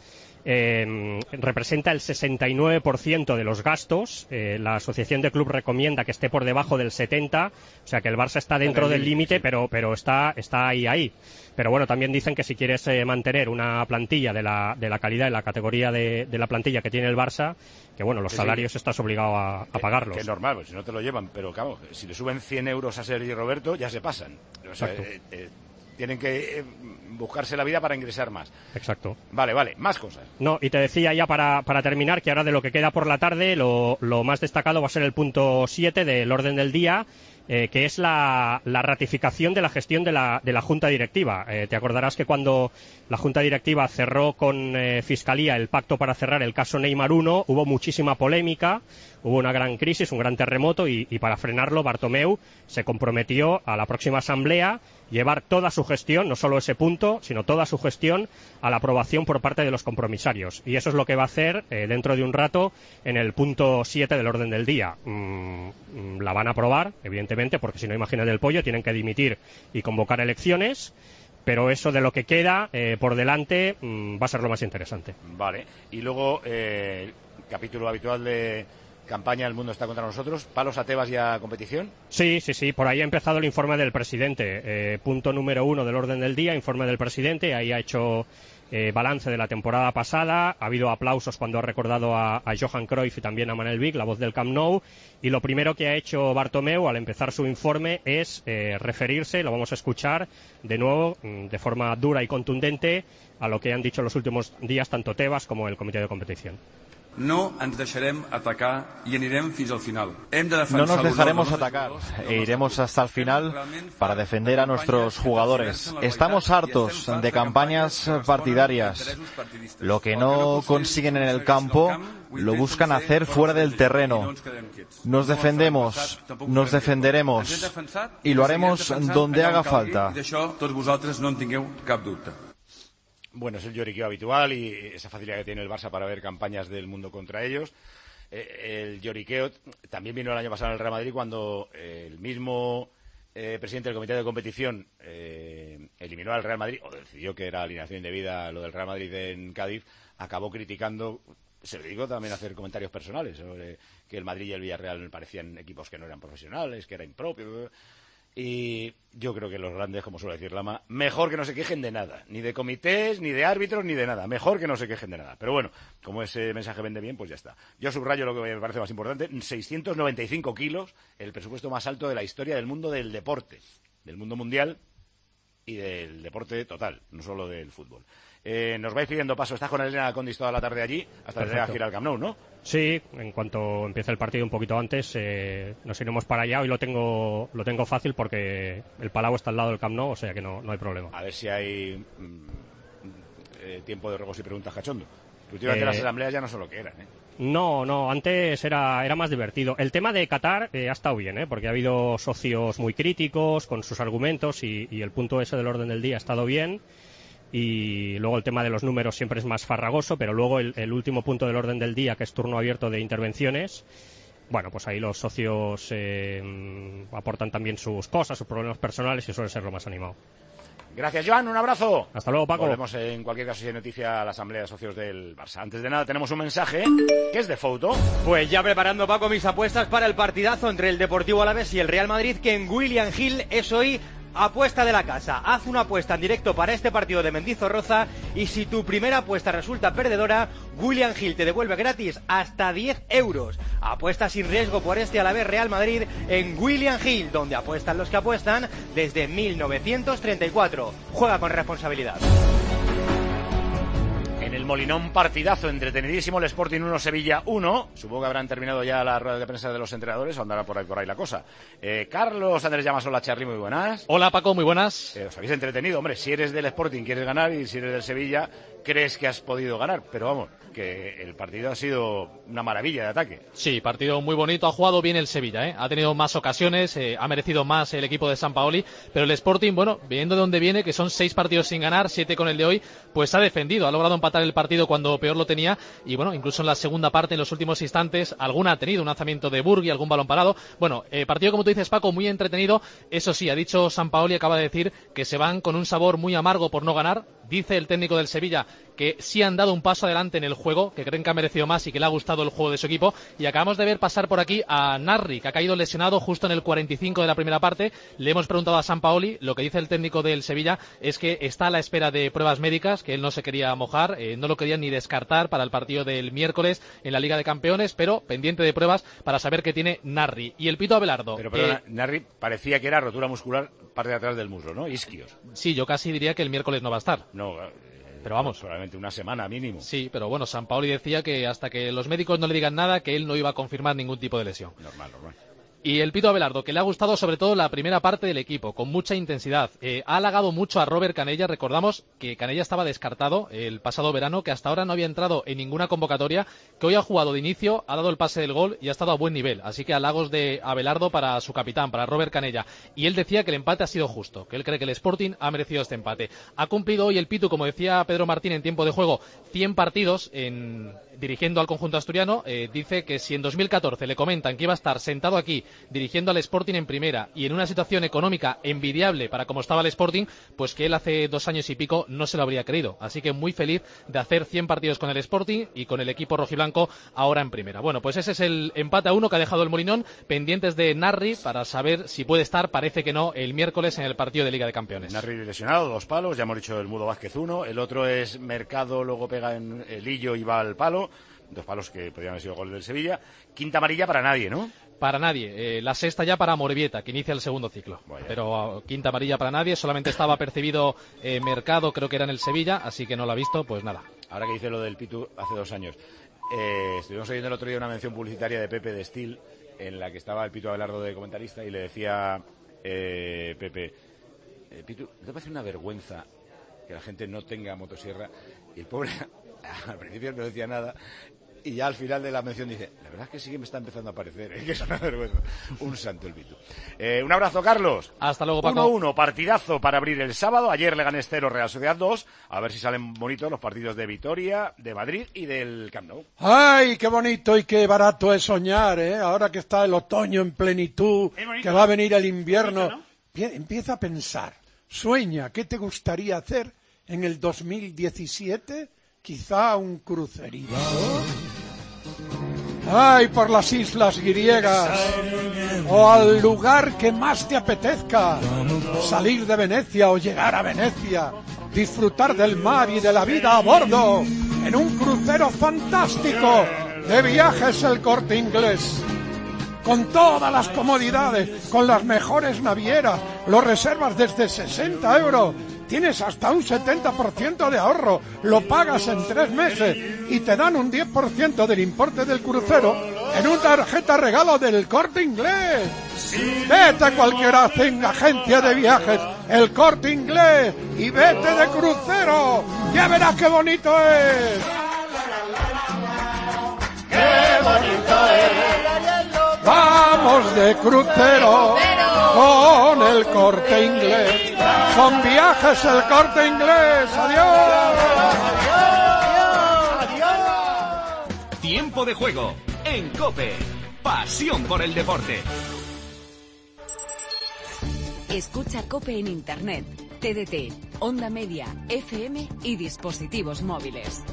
Eh, representa el sesenta y nueve por ciento de los gastos. Eh, la asociación de club recomienda que esté por debajo del setenta por ciento, o sea que el Barça está dentro del límite, sí. pero, pero está, está ahí, ahí. Pero bueno, también dicen que si quieres eh, mantener una plantilla de la, de la calidad y la categoría de, de la plantilla que tiene el Barça, que bueno, los sí, salarios sí. estás obligado a, a pagarlos. Que es normal, pues si no te lo llevan, pero claro, si le suben cien euros a Sergi Roberto, ya se pasan. O sea, eh, eh, tienen que eh, buscarse la vida para ingresar más. Exacto. Vale, vale, más cosas. No, y te decía ya para, para terminar que ahora de lo que queda por la tarde, lo, lo más destacado va a ser el punto siete del orden del día, eh, que es la, la ratificación de la gestión de la, de la Junta Directiva. Eh, te acordarás que cuando la Junta Directiva cerró con eh, Fiscalía el pacto para cerrar el caso Neymar uno, hubo muchísima polémica, hubo una gran crisis, un gran terremoto, y, y para frenarlo Bartomeu se comprometió a la próxima asamblea llevar toda su gestión, no solo ese punto, sino toda su gestión a la aprobación por parte de los compromisarios. Y eso es lo que va a hacer eh, dentro de un rato en el punto siete del orden del día. Mm, la van a aprobar, evidentemente, porque si no, imagínate el pollo, tienen que dimitir y convocar elecciones. Pero eso de lo que queda eh, por delante mmm, va a ser lo más interesante. Vale. Y luego, eh, el capítulo habitual de campaña El mundo está contra nosotros. ¿Palos a Tebas y a competición? Sí, sí, sí. Por ahí ha empezado el informe del presidente. Eh, punto número uno del orden del día, informe del presidente. Ahí ha hecho eh, balance de la temporada pasada. Ha habido aplausos cuando ha recordado a, a Johan Cruyff y también a Manel Vic, la voz del Camp Nou. Y lo primero que ha hecho Bartomeu al empezar su informe es eh, referirse, lo vamos a escuchar de nuevo, de forma dura y contundente, a lo que han dicho los últimos días tanto Tebas como el comité de competición. No ens deixarem atacar y anirem fins al final. Hem de no nos dejaremos atacar e iremos hasta el final para defender a nuestros jugadores. Estamos hartos de campañas partidarias. Lo que no consiguen en el campo lo buscan hacer fuera del terreno. Nos defendemos, nos defenderemos y lo haremos donde haga falta. Bueno, es el lloriqueo habitual y esa facilidad que tiene el Barça para ver campañas del mundo contra ellos. Eh, el lloriqueo también vino el año pasado en el Real Madrid cuando eh, el mismo eh, presidente del comité de competición eh, eliminó al Real Madrid, o decidió que era alineación indebida lo del Real Madrid en Cádiz, acabó criticando, se le dijo también hacer comentarios personales sobre que el Madrid y el Villarreal me parecían equipos que no eran profesionales, que era impropio. Y yo creo que los grandes, como suele decir Lama, mejor que no se quejen de nada, ni de comités, ni de árbitros, ni de nada, mejor que no se quejen de nada. Pero bueno, como ese mensaje vende bien, pues ya está. Yo subrayo lo que me parece más importante, seiscientos noventa y cinco kilos, el presupuesto más alto de la historia del mundo del deporte, del mundo mundial y del deporte total, no solo del fútbol. Eh, nos vais pidiendo paso, estás con Elena Condis toda la tarde allí, hasta que llegue a girar al Camp Nou, ¿no? Sí, en cuanto empiece el partido un poquito antes, eh, nos iremos para allá. Hoy lo tengo lo tengo fácil porque el Palau está al lado del Camp Nou, o sea que no, no hay problema. A ver si hay mmm, eh, tiempo de ruegos y preguntas cachondo. Últimamente eh, las asambleas ya no son lo que eran, ¿eh? No, no, antes era, era más divertido. El tema de Qatar eh, ha estado bien, ¿eh? Porque ha habido socios muy críticos con sus argumentos y, y el punto ese del orden del día ha estado bien. Y luego el tema de los números siempre es más farragoso, pero luego el, el último punto del orden del día, que es turno abierto de intervenciones, bueno, pues ahí los socios eh, aportan también sus cosas, sus problemas personales y suele ser lo más animado. Gracias, Joan, un abrazo. Hasta luego, Paco. Volvemos en cualquier caso si hay noticia a la Asamblea de Socios del Barça. Antes de nada tenemos un mensaje que es de Foto. Pues ya preparando, Paco, mis apuestas para el partidazo entre el Deportivo Alavés y el Real Madrid, que en William Hill es hoy apuesta de la casa. Haz una apuesta en directo para este partido de Mendizorroza y si tu primera apuesta resulta perdedora, William Hill te devuelve gratis hasta diez euros. Apuesta sin riesgo por este Alavés Real Madrid en William Hill, donde apuestan los que apuestan desde mil novecientos treinta y cuatro. Juega con responsabilidad. En el Molinón, partidazo entretenidísimo, el Sporting uno, Sevilla uno. Supongo que habrán terminado ya las ruedas de prensa de los entrenadores, o andará por ahí por ahí la cosa. Eh, Carlos Andrés Llamas, hola Charly, muy buenas. Hola Paco, muy buenas. Eh, os habéis entretenido, hombre, si eres del Sporting quieres ganar y si eres del Sevilla crees que has podido ganar, pero vamos, que el partido ha sido una maravilla de ataque. Sí, partido muy bonito, ha jugado bien el Sevilla, ¿eh? Ha tenido más ocasiones, eh, ha merecido más el equipo de Sampaoli, pero el Sporting, bueno, viendo de dónde viene, que son seis partidos sin ganar, siete con el de hoy, pues ha defendido, ha logrado empatar el partido cuando peor lo tenía, y bueno, incluso en la segunda parte, en los últimos instantes, alguna ha tenido, un lanzamiento de Burgui, algún balón parado. Bueno, eh, partido, como tú dices, Paco, muy entretenido. Eso sí, ha dicho Sampaoli, acaba de decir que se van con un sabor muy amargo por no ganar. Dice el técnico del Sevilla que sí han dado un paso adelante en el juego, que creen que ha merecido más y que le ha gustado el juego de su equipo. Y acabamos de ver pasar por aquí a Narri, que ha caído lesionado justo en el cuarenta y cinco de la primera parte. Le hemos preguntado a Sampaoli, lo que dice el técnico del Sevilla es que está a la espera de pruebas médicas, que él no se quería mojar, eh, no lo quería ni descartar para el partido del miércoles en la Liga de Campeones, pero pendiente de pruebas para saber qué tiene Narri. Y el Pito Abelardo. Pero perdona, eh, Narri parecía que era rotura muscular parte de atrás del muslo, ¿no? Isquios. Sí, yo casi diría que el miércoles no va a estar. No, pero vamos, probablemente una semana mínimo. Sí, pero bueno, Sampaoli decía que hasta que los médicos no le digan nada, que él no iba a confirmar ningún tipo de lesión. Normal, normal. Y el Pito Abelardo, que le ha gustado sobre todo la primera parte del equipo, con mucha intensidad. Eh, ha halagado mucho a Robert Canella. Recordamos que Canella estaba descartado el pasado verano, que hasta ahora no había entrado en ninguna convocatoria, que hoy ha jugado de inicio, ha dado el pase del gol y ha estado a buen nivel. Así que halagos de Abelardo para su capitán, para Robert Canella. Y él decía que el empate ha sido justo, que él cree que el Sporting ha merecido este empate. Ha cumplido hoy el Pitu, como decía Pedro Martín en tiempo de juego, cien partidos en... dirigiendo al conjunto asturiano. Eh, dice que si en dos mil catorce le comentan que iba a estar sentado aquí dirigiendo al Sporting en primera y en una situación económica envidiable para como estaba el Sporting, pues que él hace dos años y pico no se lo habría creído. Así que muy feliz de hacer cien partidos con el Sporting y con el equipo rojiblanco ahora en primera. Bueno, pues ese es el empate a uno que ha dejado el Molinón, pendientes de Narri para saber si puede estar, parece que no, el miércoles en el partido de Liga de Campeones. Narri lesionado, dos palos, ya hemos dicho el Mudo Vázquez uno, el otro es Mercado, luego pega en el Illo y va al palo. Dos palos que podrían haber sido goles del Sevilla. Quinta amarilla para nadie, ¿no? Para nadie. Eh, la sexta ya para Morevieta, que inicia el segundo ciclo. Vaya. Pero uh, quinta amarilla para nadie. Solamente estaba percibido eh, Mercado, creo que era en el Sevilla, así que no lo ha visto, pues nada. Ahora que dice lo del Pitu hace dos años. Eh, estuvimos oyendo el otro día una mención publicitaria de Pepe de Steel, en la que estaba el Pitu Abelardo de comentarista y le decía eh, Pepe, eh, Pitu, ¿no te parece una vergüenza que la gente no tenga motosierra? Y el pobre al principio no decía nada y ya al final de la mención dice, la verdad es que sí que me está empezando a parecer, ¿eh? Que es una vergüenza. Un santo el Pitu. Eh, un abrazo, Carlos. Hasta luego, Paco. uno uno, partidazo para abrir el sábado. Ayer Leganés cero, Real Sociedad dos. A ver si salen bonitos los partidos de Vitoria, de Madrid y del Camp Nou. ¡Ay, qué bonito y qué barato es soñar, eh! Ahora que está el otoño en plenitud, que va a venir el invierno. Bonito, ¿no? Empieza a pensar. Sueña, ¿qué te gustaría hacer en el dos mil diecisiete? Quizá un crucerito. ¡Ay, por las islas griegas! O al lugar que más te apetezca. Salir de Venecia o llegar a Venecia. Disfrutar del mar y de la vida a bordo. En un crucero fantástico de Viajes El Corte Inglés. Con todas las comodidades, con las mejores navieras. Lo reservas desde sesenta euros. Tienes hasta un setenta por ciento de ahorro, lo pagas en tres meses y te dan un diez por ciento del importe del crucero en una tarjeta regalo del Corte Inglés. Vete a cualquier agencia de viajes, el Corte Inglés, y vete de crucero. Ya verás qué bonito es. qué bonito es. Vamos de crucero con el Corte Inglés, con Viajes El Corte Inglés. Adiós. Tiempo de juego en COPE. Pasión por el deporte. Escucha COPE en Internet, T D T, Onda Media, F M y dispositivos móviles.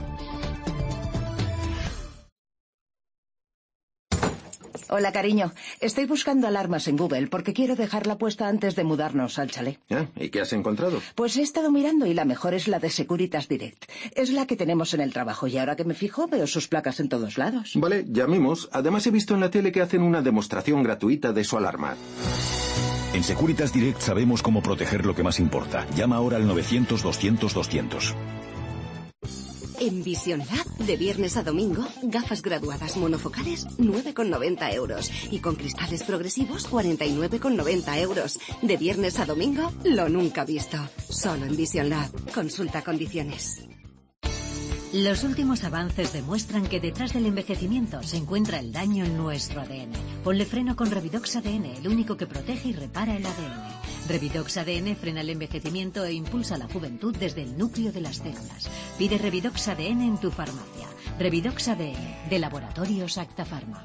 Hola, cariño. Estoy buscando alarmas en Google porque quiero dejarla puesta antes de mudarnos al chalet. Ah, ¿y qué has encontrado? Pues he estado mirando y la mejor es la de Securitas Direct. Es la que tenemos en el trabajo y ahora que me fijo veo sus placas en todos lados. Vale, llamemos. Además he visto en la tele que hacen una demostración gratuita de su alarma. En Securitas Direct sabemos cómo proteger lo que más importa. Llama ahora al novecientos doscientos doscientos. En Vision Lab, de viernes a domingo, gafas graduadas monofocales, nueve con noventa euros. Y con cristales progresivos, cuarenta y nueve con noventa euros. De viernes a domingo, lo nunca visto. Solo en Vision Lab. Consulta condiciones. Los últimos avances demuestran que detrás del envejecimiento se encuentra el daño en nuestro A D N. Ponle freno con Revidox A D N, el único que protege y repara el A D N. Revidox A D N frena el envejecimiento e impulsa la juventud desde el núcleo de las células. Pide Revidox A D N en tu farmacia. Revidox A D N, de Laboratorios Acta Pharma.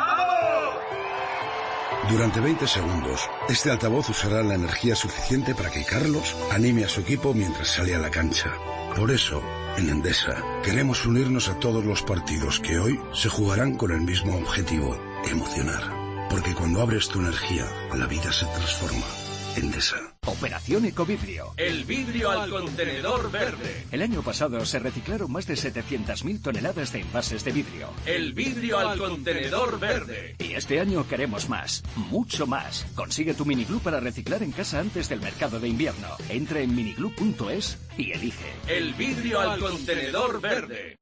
Durante veinte segundos, este altavoz usará la energía suficiente para que Carlos anime a su equipo mientras sale a la cancha. Por eso, en Endesa, queremos unirnos a todos los partidos que hoy se jugarán con el mismo objetivo, emocionar. Porque cuando abres tu energía, la vida se transforma. Endesa. Operación Ecovidrio. El vidrio al contenedor verde. El año pasado se reciclaron más de setecientas mil toneladas de envases de vidrio. El vidrio al contenedor verde. Y este año queremos más, mucho más. Consigue tu miniglú para reciclar en casa antes del mercado de invierno. Entra en miniglú punto es y elige. El vidrio al contenedor verde.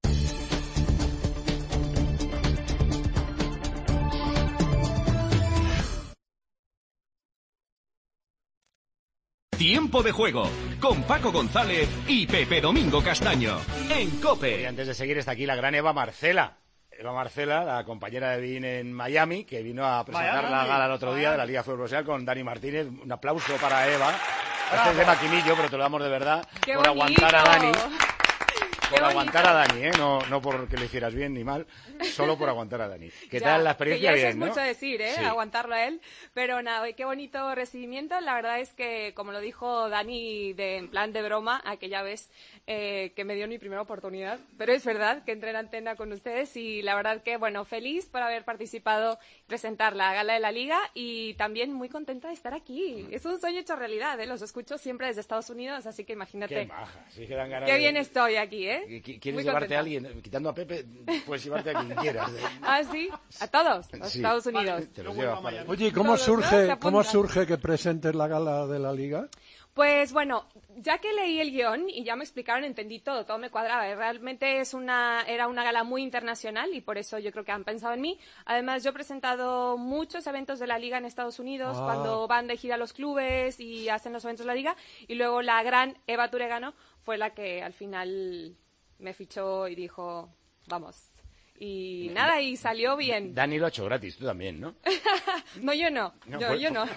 Tiempo de juego con Paco González y Pepe Domingo Castaño en COPE. Y antes de seguir está aquí la gran Eva Marcela. Eva Marcela, la compañera de Vin en Miami, que vino a presentar Miami. la gala el otro día de la Liga Fútbol Profesional con Dani Martínez. Un aplauso para Eva. Este es de maquinillo, pero te lo damos de verdad. ¡Qué por bonito! aguantar a Dani. Por aguantar a Dani, ¿eh? No, no porque le hicieras bien ni mal, solo por aguantar a Dani. ¿Qué ya, tal la experiencia? Que ya bien, eso es ¿no? mucho decir, ¿eh? Sí. Aguantarlo a él. Pero nada, qué bonito recibimiento. La verdad es que, como lo dijo Dani de, en plan de broma, aquella vez eh, que me dio mi primera oportunidad. Pero es verdad que entré en antena con ustedes y la verdad que, bueno, feliz por haber participado y presentar la gala de la Liga y también muy contenta de estar aquí. Es un sueño hecho realidad, ¿eh? Los escucho siempre desde Estados Unidos, así que imagínate. Qué maja. Sí que dan ganas Qué de... bien estoy aquí, ¿eh? ¿Quieres Muy llevarte contenta. a alguien? Quitando a Pepe, puedes llevarte a quien quieras. ¿Ah, sí? A todos, a Sí. Estados Unidos. Te los llevas para allá. Oye, ¿y cómo Todos, ¿no? Se surge, apuntan. cómo surge que presentes la gala de la Liga? Pues bueno, ya que leí el guión y ya me explicaron, entendí todo, todo me cuadraba. Realmente es una, era una gala muy internacional y por eso yo creo que han pensado en mí. Además, yo he presentado muchos eventos de la Liga en Estados Unidos, Ah. cuando van de gira los clubes y hacen los eventos de la Liga. Y luego la gran Eva Turegano fue la que al final me fichó y dijo, vamos. Y nada, y salió bien. Dani lo ha hecho gratis, tú también, ¿no? No, yo no. No, yo, pues- yo no.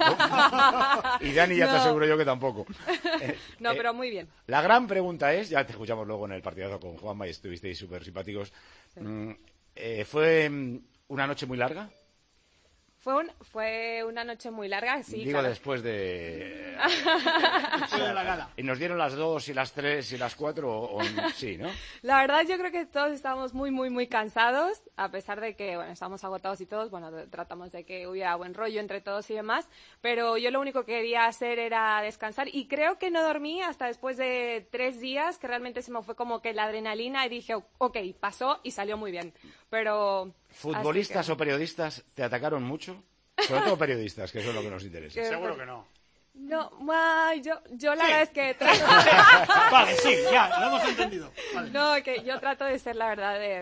Y Dani ya te No. aseguro yo que tampoco. Eh, No, eh, pero muy bien. La gran pregunta es, ya te escuchamos luego en el partidazo con Juanma y estuvisteis súper simpáticos, mm, eh, ¿fue mm, una noche muy larga? Fue, un, fue una noche muy larga, sí. Digo claro. después de... Después de la gala. Y nos dieron las dos y las tres y las cuatro, o, o- sí, ¿no? La verdad yo creo que todos estábamos muy, muy, muy cansados, a pesar de que, bueno, estábamos agotados y todos, bueno, de- tratamos de que hubiera buen rollo entre todos y demás, pero yo lo único que quería hacer era descansar y creo que no dormí hasta después de tres días, que realmente se me fue como que la adrenalina y dije, ok, pasó y salió muy bien, pero... ¿Futbolistas así que- o periodistas te atacaron mucho? Sobre todo periodistas, que eso es lo que nos interesa. Que- Seguro que no. No, ma, yo, yo la verdad es que trato... Vale, sí, ya, lo hemos entendido. Vale. No, que yo trato de ser, la verdad, de,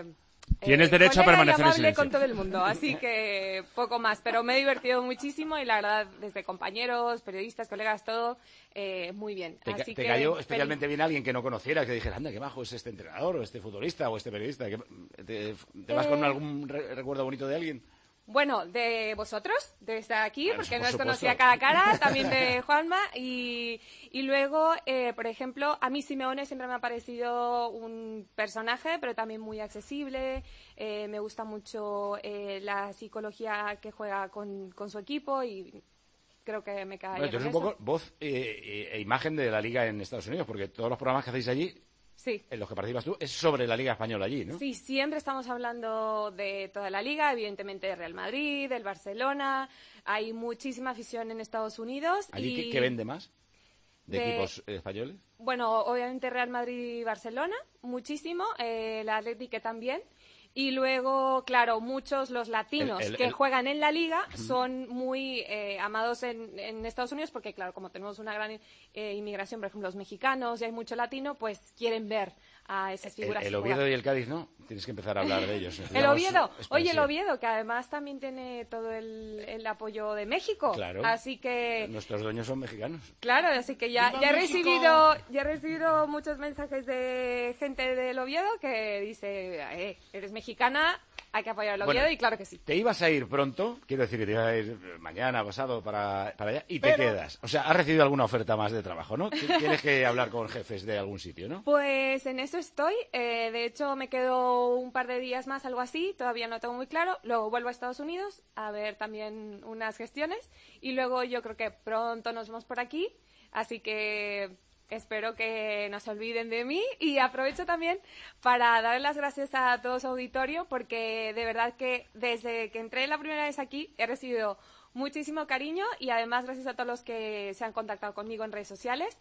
Tienes eh, derecho a colega y permanecer en amable silencio. con todo el mundo, así que poco más. Pero me he divertido muchísimo y la verdad, desde compañeros, periodistas, colegas, todo, eh, muy bien. Te, así te que, cayó feliz. especialmente bien alguien que no conociera, que dijera, anda, qué bajo es este entrenador, o este futbolista, o este periodista. Que, ¿Te, te vas Eh, con algún re- recuerdo bonito de alguien? Bueno, de vosotros, de estar aquí, Bueno, porque por no os supuesto. conocía cara a cara, también de Juanma, y, y luego, eh, por ejemplo, a mí Simeone siempre me ha parecido un personaje, pero también muy accesible, eh, me gusta mucho eh, la psicología que juega con, con su equipo y creo que me cae. Bueno, tú eres un poco voz eh, e imagen de la Liga en Estados Unidos, porque todos los programas que hacéis allí, Sí. en los que participas tú, es sobre la Liga Española allí, ¿no? Sí, siempre estamos hablando de toda la liga, evidentemente de Real Madrid, del Barcelona, hay muchísima afición en Estados Unidos. ¿Allí y... qué, qué vende más de, De- equipos eh, españoles? Bueno, obviamente Real Madrid y Barcelona, muchísimo, eh, el Atlético también. Y luego, claro, muchos los latinos El- el- que el- juegan en la liga Ujú. son muy eh, amados en, en Estados Unidos porque, claro, como tenemos una gran eh, inmigración, por ejemplo, los mexicanos y hay mucho latino, pues quieren ver a esas El, figuras. el jugar. Oviedo y el Cádiz, ¿no? Tienes que empezar a hablar de ellos. El Necesitamos Oviedo, oye, el expansión. Oviedo, que además también tiene todo el, el apoyo de México. Claro. Así que, Nuestros dueños son mexicanos. claro, así que ya, ¡Viva ya he México! recibido, ya he recibido muchos mensajes de gente del Oviedo que dice, eh, eres mexicana, hay que apoyar al Oviedo, Bueno, y claro que sí. Te ibas a ir pronto, quiero decir que te ibas a ir mañana, pasado, para, para allá, y te Pero- quedas. O sea, has recibido alguna oferta más de trabajo, ¿no? Ti- Tienes que hablar con jefes de algún sitio, ¿no? Pues en eso estoy. Eh, de hecho, me quedo un par de días más, algo así. Todavía no tengo muy claro. Luego vuelvo a Estados Unidos a ver también unas gestiones. Y luego yo creo que pronto nos vemos por aquí. Así que espero que no se olviden de mí. Y aprovecho también para darle las gracias a todo su auditorio, porque de verdad que desde que entré la primera vez aquí he recibido muchísimo cariño y además gracias a todos los que se han contactado conmigo en redes sociales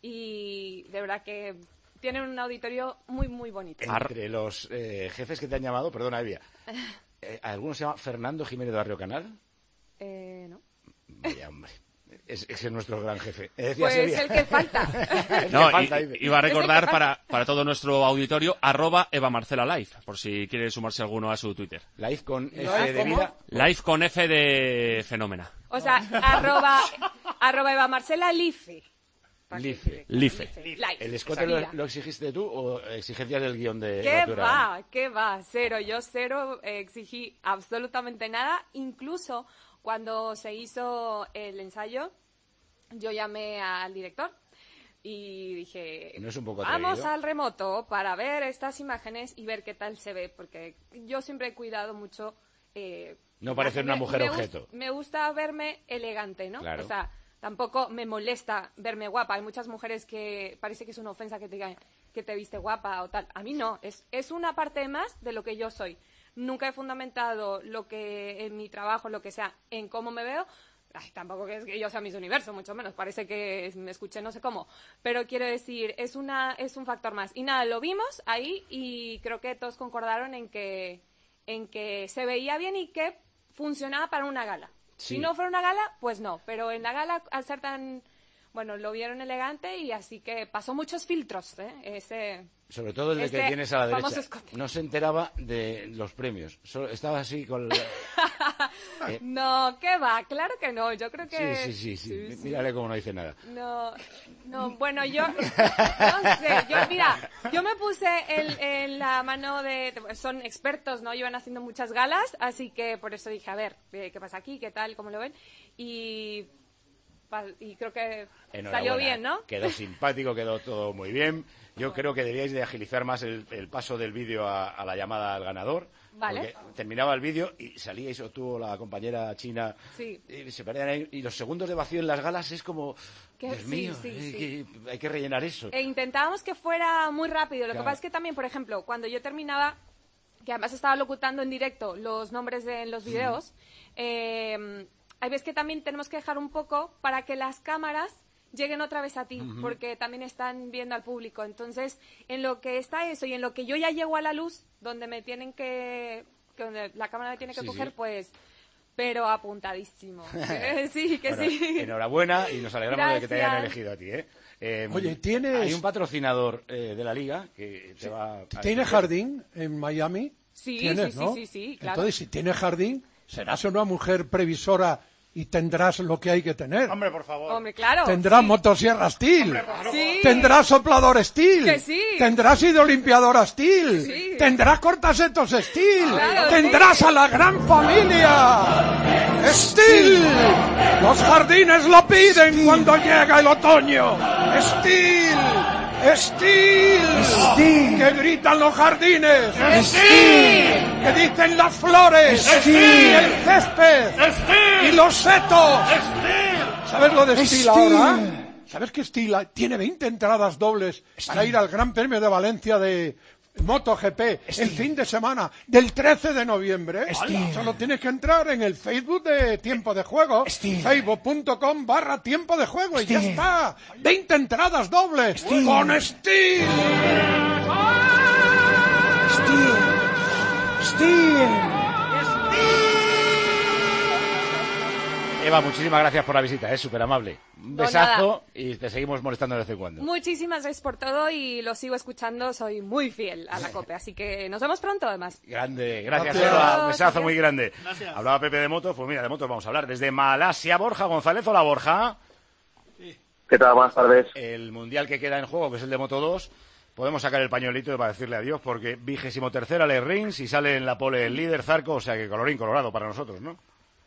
y de verdad que tienen un auditorio muy, muy bonito. Entre los eh, jefes que te han llamado, perdona, Evia, eh, ¿alguno se llama Fernando Jiménez de Barrio Canal? Eh, ¿no? Vaya, hombre. Es, ese es nuestro gran jefe. Eh, decías, Pues Evia. el que falta. El que No, falta, y- dice. iba a Es el que recordar falta. para, para todo nuestro auditorio, arroba Eva Marcela Live, por si quiere sumarse alguno a su Twitter. Live con ¿Live F de cómo? vida. Live con F de fenómena. O sea, arroba, arroba Eva Marcela Life. Life. Life. Life. ¿El escote lo, Mira. lo exigiste tú o exigencias del guión de ¿Qué Arturo Arana? va? ¿Qué va? Cero. Yo cero eh, exigí absolutamente nada. Incluso cuando se hizo el ensayo, yo llamé al director y dije, ¿No es un poco vamos atrevido? al remoto para ver estas imágenes y ver qué tal se ve, porque yo siempre he cuidado mucho... Eh, No parecer una me- mujer me gus- objeto. Me gusta verme elegante, ¿no? Claro. O sea, tampoco me molesta verme guapa. Hay muchas mujeres que parece que es una ofensa que te digan que te viste guapa o tal. A mí no, es, es una parte más de lo que yo soy. Nunca he fundamentado lo que en mi trabajo, lo que sea, en cómo me veo. Ay, tampoco que es que yo sea mis universo, mucho menos. Parece que me escuché no sé cómo. Pero quiero decir, es una es un factor más. Y nada, lo vimos ahí y creo que todos concordaron en que, en que se veía bien y que funcionaba para una gala. Sí. Si no fuera una gala, pues no. Pero en la gala, al ser tan... Bueno, lo vieron elegante y así que pasó muchos filtros, ¿eh? Ese... Sobre todo el de que Ese tienes a la famoso derecha. escote. No se enteraba de los premios. Solo estaba así con... la- Eh, No, ¿qué va? Claro que no. Yo creo que... sí, sí, sí, sí. Mírale cómo no dice nada. No, no, bueno, yo no sé, yo, mira, yo me puse el- en la mano de, son expertos, ¿no? Llevan haciendo muchas galas, así que por eso dije, a ver, eh, ¿qué pasa aquí? ¿Qué tal? ¿Cómo lo ven? Y, pa- y creo que Enhorabuena. salió bien, ¿no? Quedó simpático, quedó todo muy bien. Yo creo que deberíais de agilizar más el, el paso del vídeo a, a la llamada al ganador. Vale. Porque terminaba el vídeo y salíais o tú o la compañera china Sí. y se perdían ahí. Y los segundos de vacío en las galas es como, Que- Dios sí, mío, sí, eh, sí. que hay que rellenar eso. E intentábamos que fuera muy rápido. Lo Claro. que pasa es que también, por ejemplo, cuando yo terminaba, que además estaba locutando en directo los nombres de los videos, eh, hay veces que también tenemos que dejar un poco para que las cámaras lleguen otra vez a ti, Ujú. porque también están viendo al público. Entonces, en lo que está eso y en lo que yo ya llego a la luz, donde me tienen que, que donde la cámara me tiene que Sí, coger, sí. pues, pero apuntadísimo. Que sí, que Bueno, sí. Enhorabuena y nos alegramos de que te hayan Gracias. elegido a ti, ¿eh? Eh, Oye, ¿tienes- Hay un patrocinador eh, de la liga que te va... a ¿Tiene escuchar. jardín en Miami? Sí, ¿Tienes, sí, no? sí, sí, sí, claro. Entonces, si tienes jardín, serás una mujer previsora y tendrás lo que hay que tener. Hombre, por favor. Hombre, claro. Tendrás sí. motosierra Steel. Hombre, claro. Sí. Tendrás soplador Steel. Que sí. Tendrás hidrolimpiadora Steel. Sí. Tendrás cortasetos Steel. Claro, Tendrás sí. a la gran familia Steel. Los jardines lo piden Steel. Cuando llega el otoño. Steel. Steel. Steel. Que gritan los jardines. Steel. Que dicen las flores. Steel. Y el césped. Steel. Y los setos. Steel. ¿Sabes lo de Steel, Steel ahora? ¿Sabes que Steel tiene veinte entradas dobles Steel. Para ir al Gran Premio de Valencia de MotoGP Steel. El fin de semana del trece de noviembre? Steel. Solo tienes que entrar en el Facebook de Tiempo de Juego, facebook punto com barra Tiempo de Juego Steel. Y ya está. veinte entradas dobles Steel. Con Steel. Steel. Steel. Eva, muchísimas gracias por la visita, es súper amable. Un besazo y te seguimos molestando de vez en cuando. Muchísimas gracias por todo y lo sigo escuchando, soy muy fiel a la COPE, así que nos vemos pronto además. Grande, gracias, gracias. Eva, un besazo muy grande. Gracias. Hablaba Pepe de motos, pues mira, de motos vamos a hablar desde Malasia. Borja González, hola Borja. ¿Qué tal? Buenas tardes. El mundial que queda en juego, que es el de Moto dos, podemos sacar el pañuelito para decirle adiós, porque vigésimo tercera Le Rins y sale en la pole el líder Zarco, o sea que colorín colorado para nosotros, ¿no?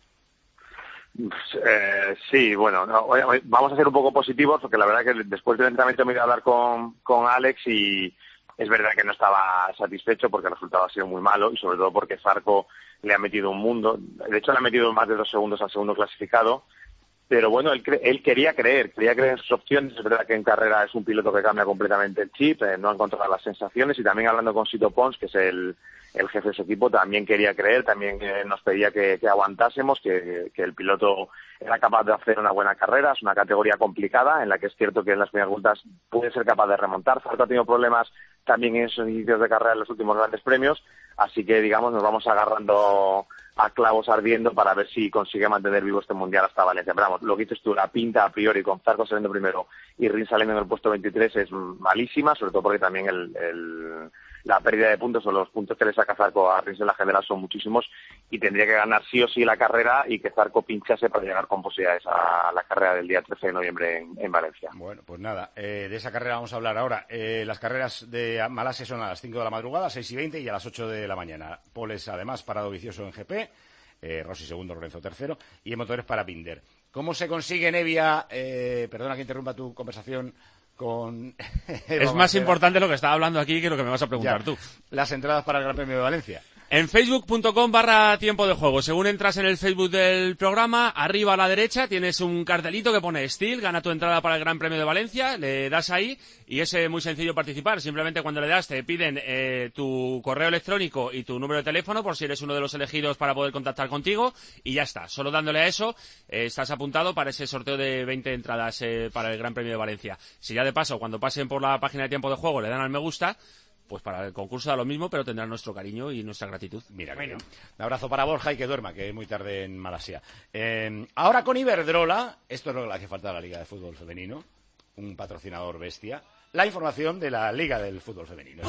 Eh, sí, bueno, no, hoy, hoy vamos a ser un poco positivos porque la verdad que después del entrenamiento me he ido a hablar con, con Alex y es verdad que no estaba satisfecho porque el resultado ha sido muy malo y sobre todo porque Zarco le ha metido un mundo, de hecho le ha metido más de dos segundos al segundo clasificado, pero bueno, él, cre- él quería creer, quería creer en sus opciones, es verdad que en carrera es un piloto que cambia completamente el chip, eh, no ha encontrado las sensaciones y también hablando con Sito Pons, que es el el jefe de su equipo, también quería creer, también eh, nos pedía que, que aguantásemos, que, que el piloto era capaz de hacer una buena carrera, es una categoría complicada en la que es cierto que en las primeras vueltas puede ser capaz de remontar. Zarco ha tenido problemas también en esos inicios de carrera en los últimos grandes premios, así que digamos nos vamos agarrando a clavos ardiendo para ver si consigue mantener vivo este mundial hasta Valencia. Pero vamos, lo que dices tú, la pinta a priori con Zarco saliendo primero y Rins saliendo en el puesto veintitrés es malísima, sobre todo porque también el, el la pérdida de puntos o los puntos que le saca Zarco a Rins en la general son muchísimos y tendría que ganar sí o sí la carrera y que Zarco pinchase para llegar con posibilidades a la carrera del día trece de noviembre en, en Valencia. Bueno, pues nada, eh, de esa carrera vamos a hablar ahora. Eh, las carreras de Malasia son a las cinco de la madrugada, seis y veinte y a las ocho de la mañana. Poles además Parado Vicioso en G P, eh, Rossi segundo, Lorenzo tercero y en motores para Binder. ¿Cómo se consigue, Nevia, eh, perdona que interrumpa tu conversación con... Es más importante lo que estaba hablando aquí que lo que me vas a preguntar ya, tú. Las entradas para el Gran Premio de Valencia. En facebook punto com barra Tiempo de Juego. Según entras en el Facebook del programa, arriba a la derecha tienes un cartelito que pone Steel, gana tu entrada para el Gran Premio de Valencia, le das ahí y es eh, muy sencillo participar. Simplemente cuando le das te piden eh, tu correo electrónico y tu número de teléfono por si eres uno de los elegidos para poder contactar contigo y ya está. Solo dándole a eso eh, estás apuntado para ese sorteo de veinte entradas eh, para el Gran Premio de Valencia. Si ya de paso, cuando pasen por la página de Tiempo de Juego le dan al me gusta, pues para el concurso da lo mismo, pero tendrán nuestro cariño y nuestra gratitud. Mira, bueno. Un abrazo para Borja y que duerma, que es muy tarde en Malasia. Eh, ahora con Iberdrola, esto es lo que le hace falta a la Liga de Fútbol Femenino, un patrocinador bestia. La información de la Liga del Fútbol Femenino.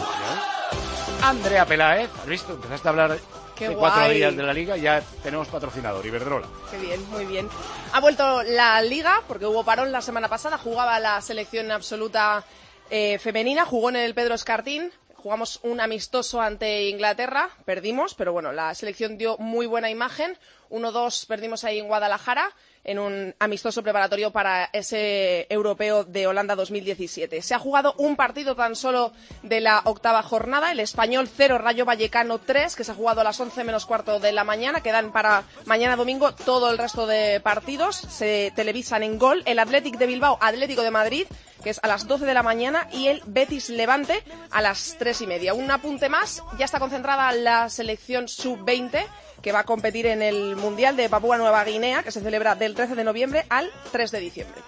¿Sí? Andrea Peláez, ¿has visto? Empezaste a hablar Qué de guay. cuatro días de la Liga, ya tenemos patrocinador, Iberdrola. Qué bien, muy bien. Ha vuelto la Liga, porque hubo parón la semana pasada, jugaba la selección absoluta eh, femenina, jugó en el Pedro Escartín. Jugamos un amistoso ante Inglaterra, perdimos, pero bueno, la selección dio muy buena imagen. uno dos perdimos ahí en Guadalajara, en un amistoso preparatorio para ese europeo de Holanda dos mil diecisiete. Se ha jugado un partido tan solo de la octava jornada, el Español cero, Rayo Vallecano tres, que se ha jugado a las once menos cuarto de la mañana. Quedan para mañana domingo todo el resto de partidos, se televisan en Gol. El Athletic de Bilbao, Atlético de Madrid, que es a las doce de la mañana, y el Betis Levante a las tres y media. Un apunte más, ya está concentrada la selección sub veinte, que va a competir en el Mundial de Papúa Nueva Guinea, que se celebra del trece de noviembre al tres de diciembre.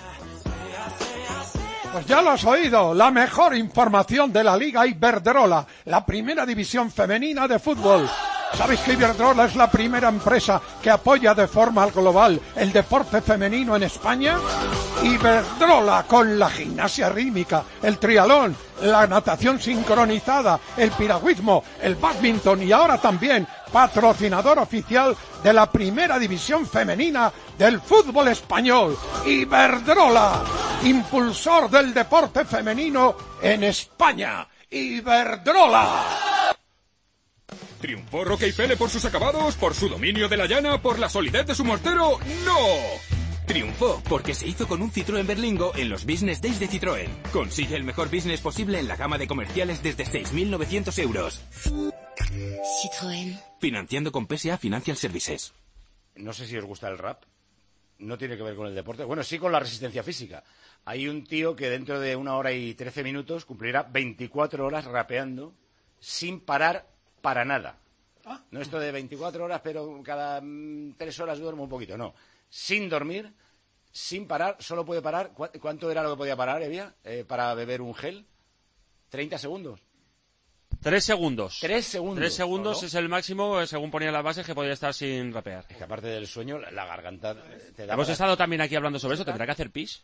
Pues ya lo has oído, la mejor información de la Liga Iberdrola, la primera división femenina de fútbol. ¿Sabéis que Iberdrola es la primera empresa que apoya de forma global el deporte femenino en España? Iberdrola, con la gimnasia rítmica, el triatlón, la natación sincronizada, el piragüismo, el bádminton y ahora también patrocinador oficial de la primera división femenina del fútbol español. Iberdrola, impulsor del deporte femenino en España. Iberdrola. ¿Triunfó Roque y Fele por sus acabados, por su dominio de la llana, por la solidez de su mortero? ¡No! Triunfó porque se hizo con un Citroën Berlingo en los Business Days de Citroën. Consigue el mejor business posible en la gama de comerciales desde seis mil novecientos euros. Citroën. Financiando con P S A Financial Services. No sé si os gusta el rap. No tiene que ver con el deporte. Bueno, sí con la resistencia física. Hay un tío que dentro de una hora y trece minutos cumplirá veinticuatro horas rapeando sin parar para nada. No esto de veinticuatro horas, pero cada mm, tres horas duermo un poquito. No. Sin dormir, sin parar, solo puede parar. ¿Cu ¿Cuánto era lo que podía parar, Evia, eh, para beber un gel? ¿treinta segundos? Tres segundos. Tres segundos. Tres segundos ¿no? Es el máximo, según ponía las bases, que podía estar sin rapear. Es que aparte del sueño, la garganta te da... Hemos para... estado también aquí hablando sobre eso. ¿Tendrá que hacer pis?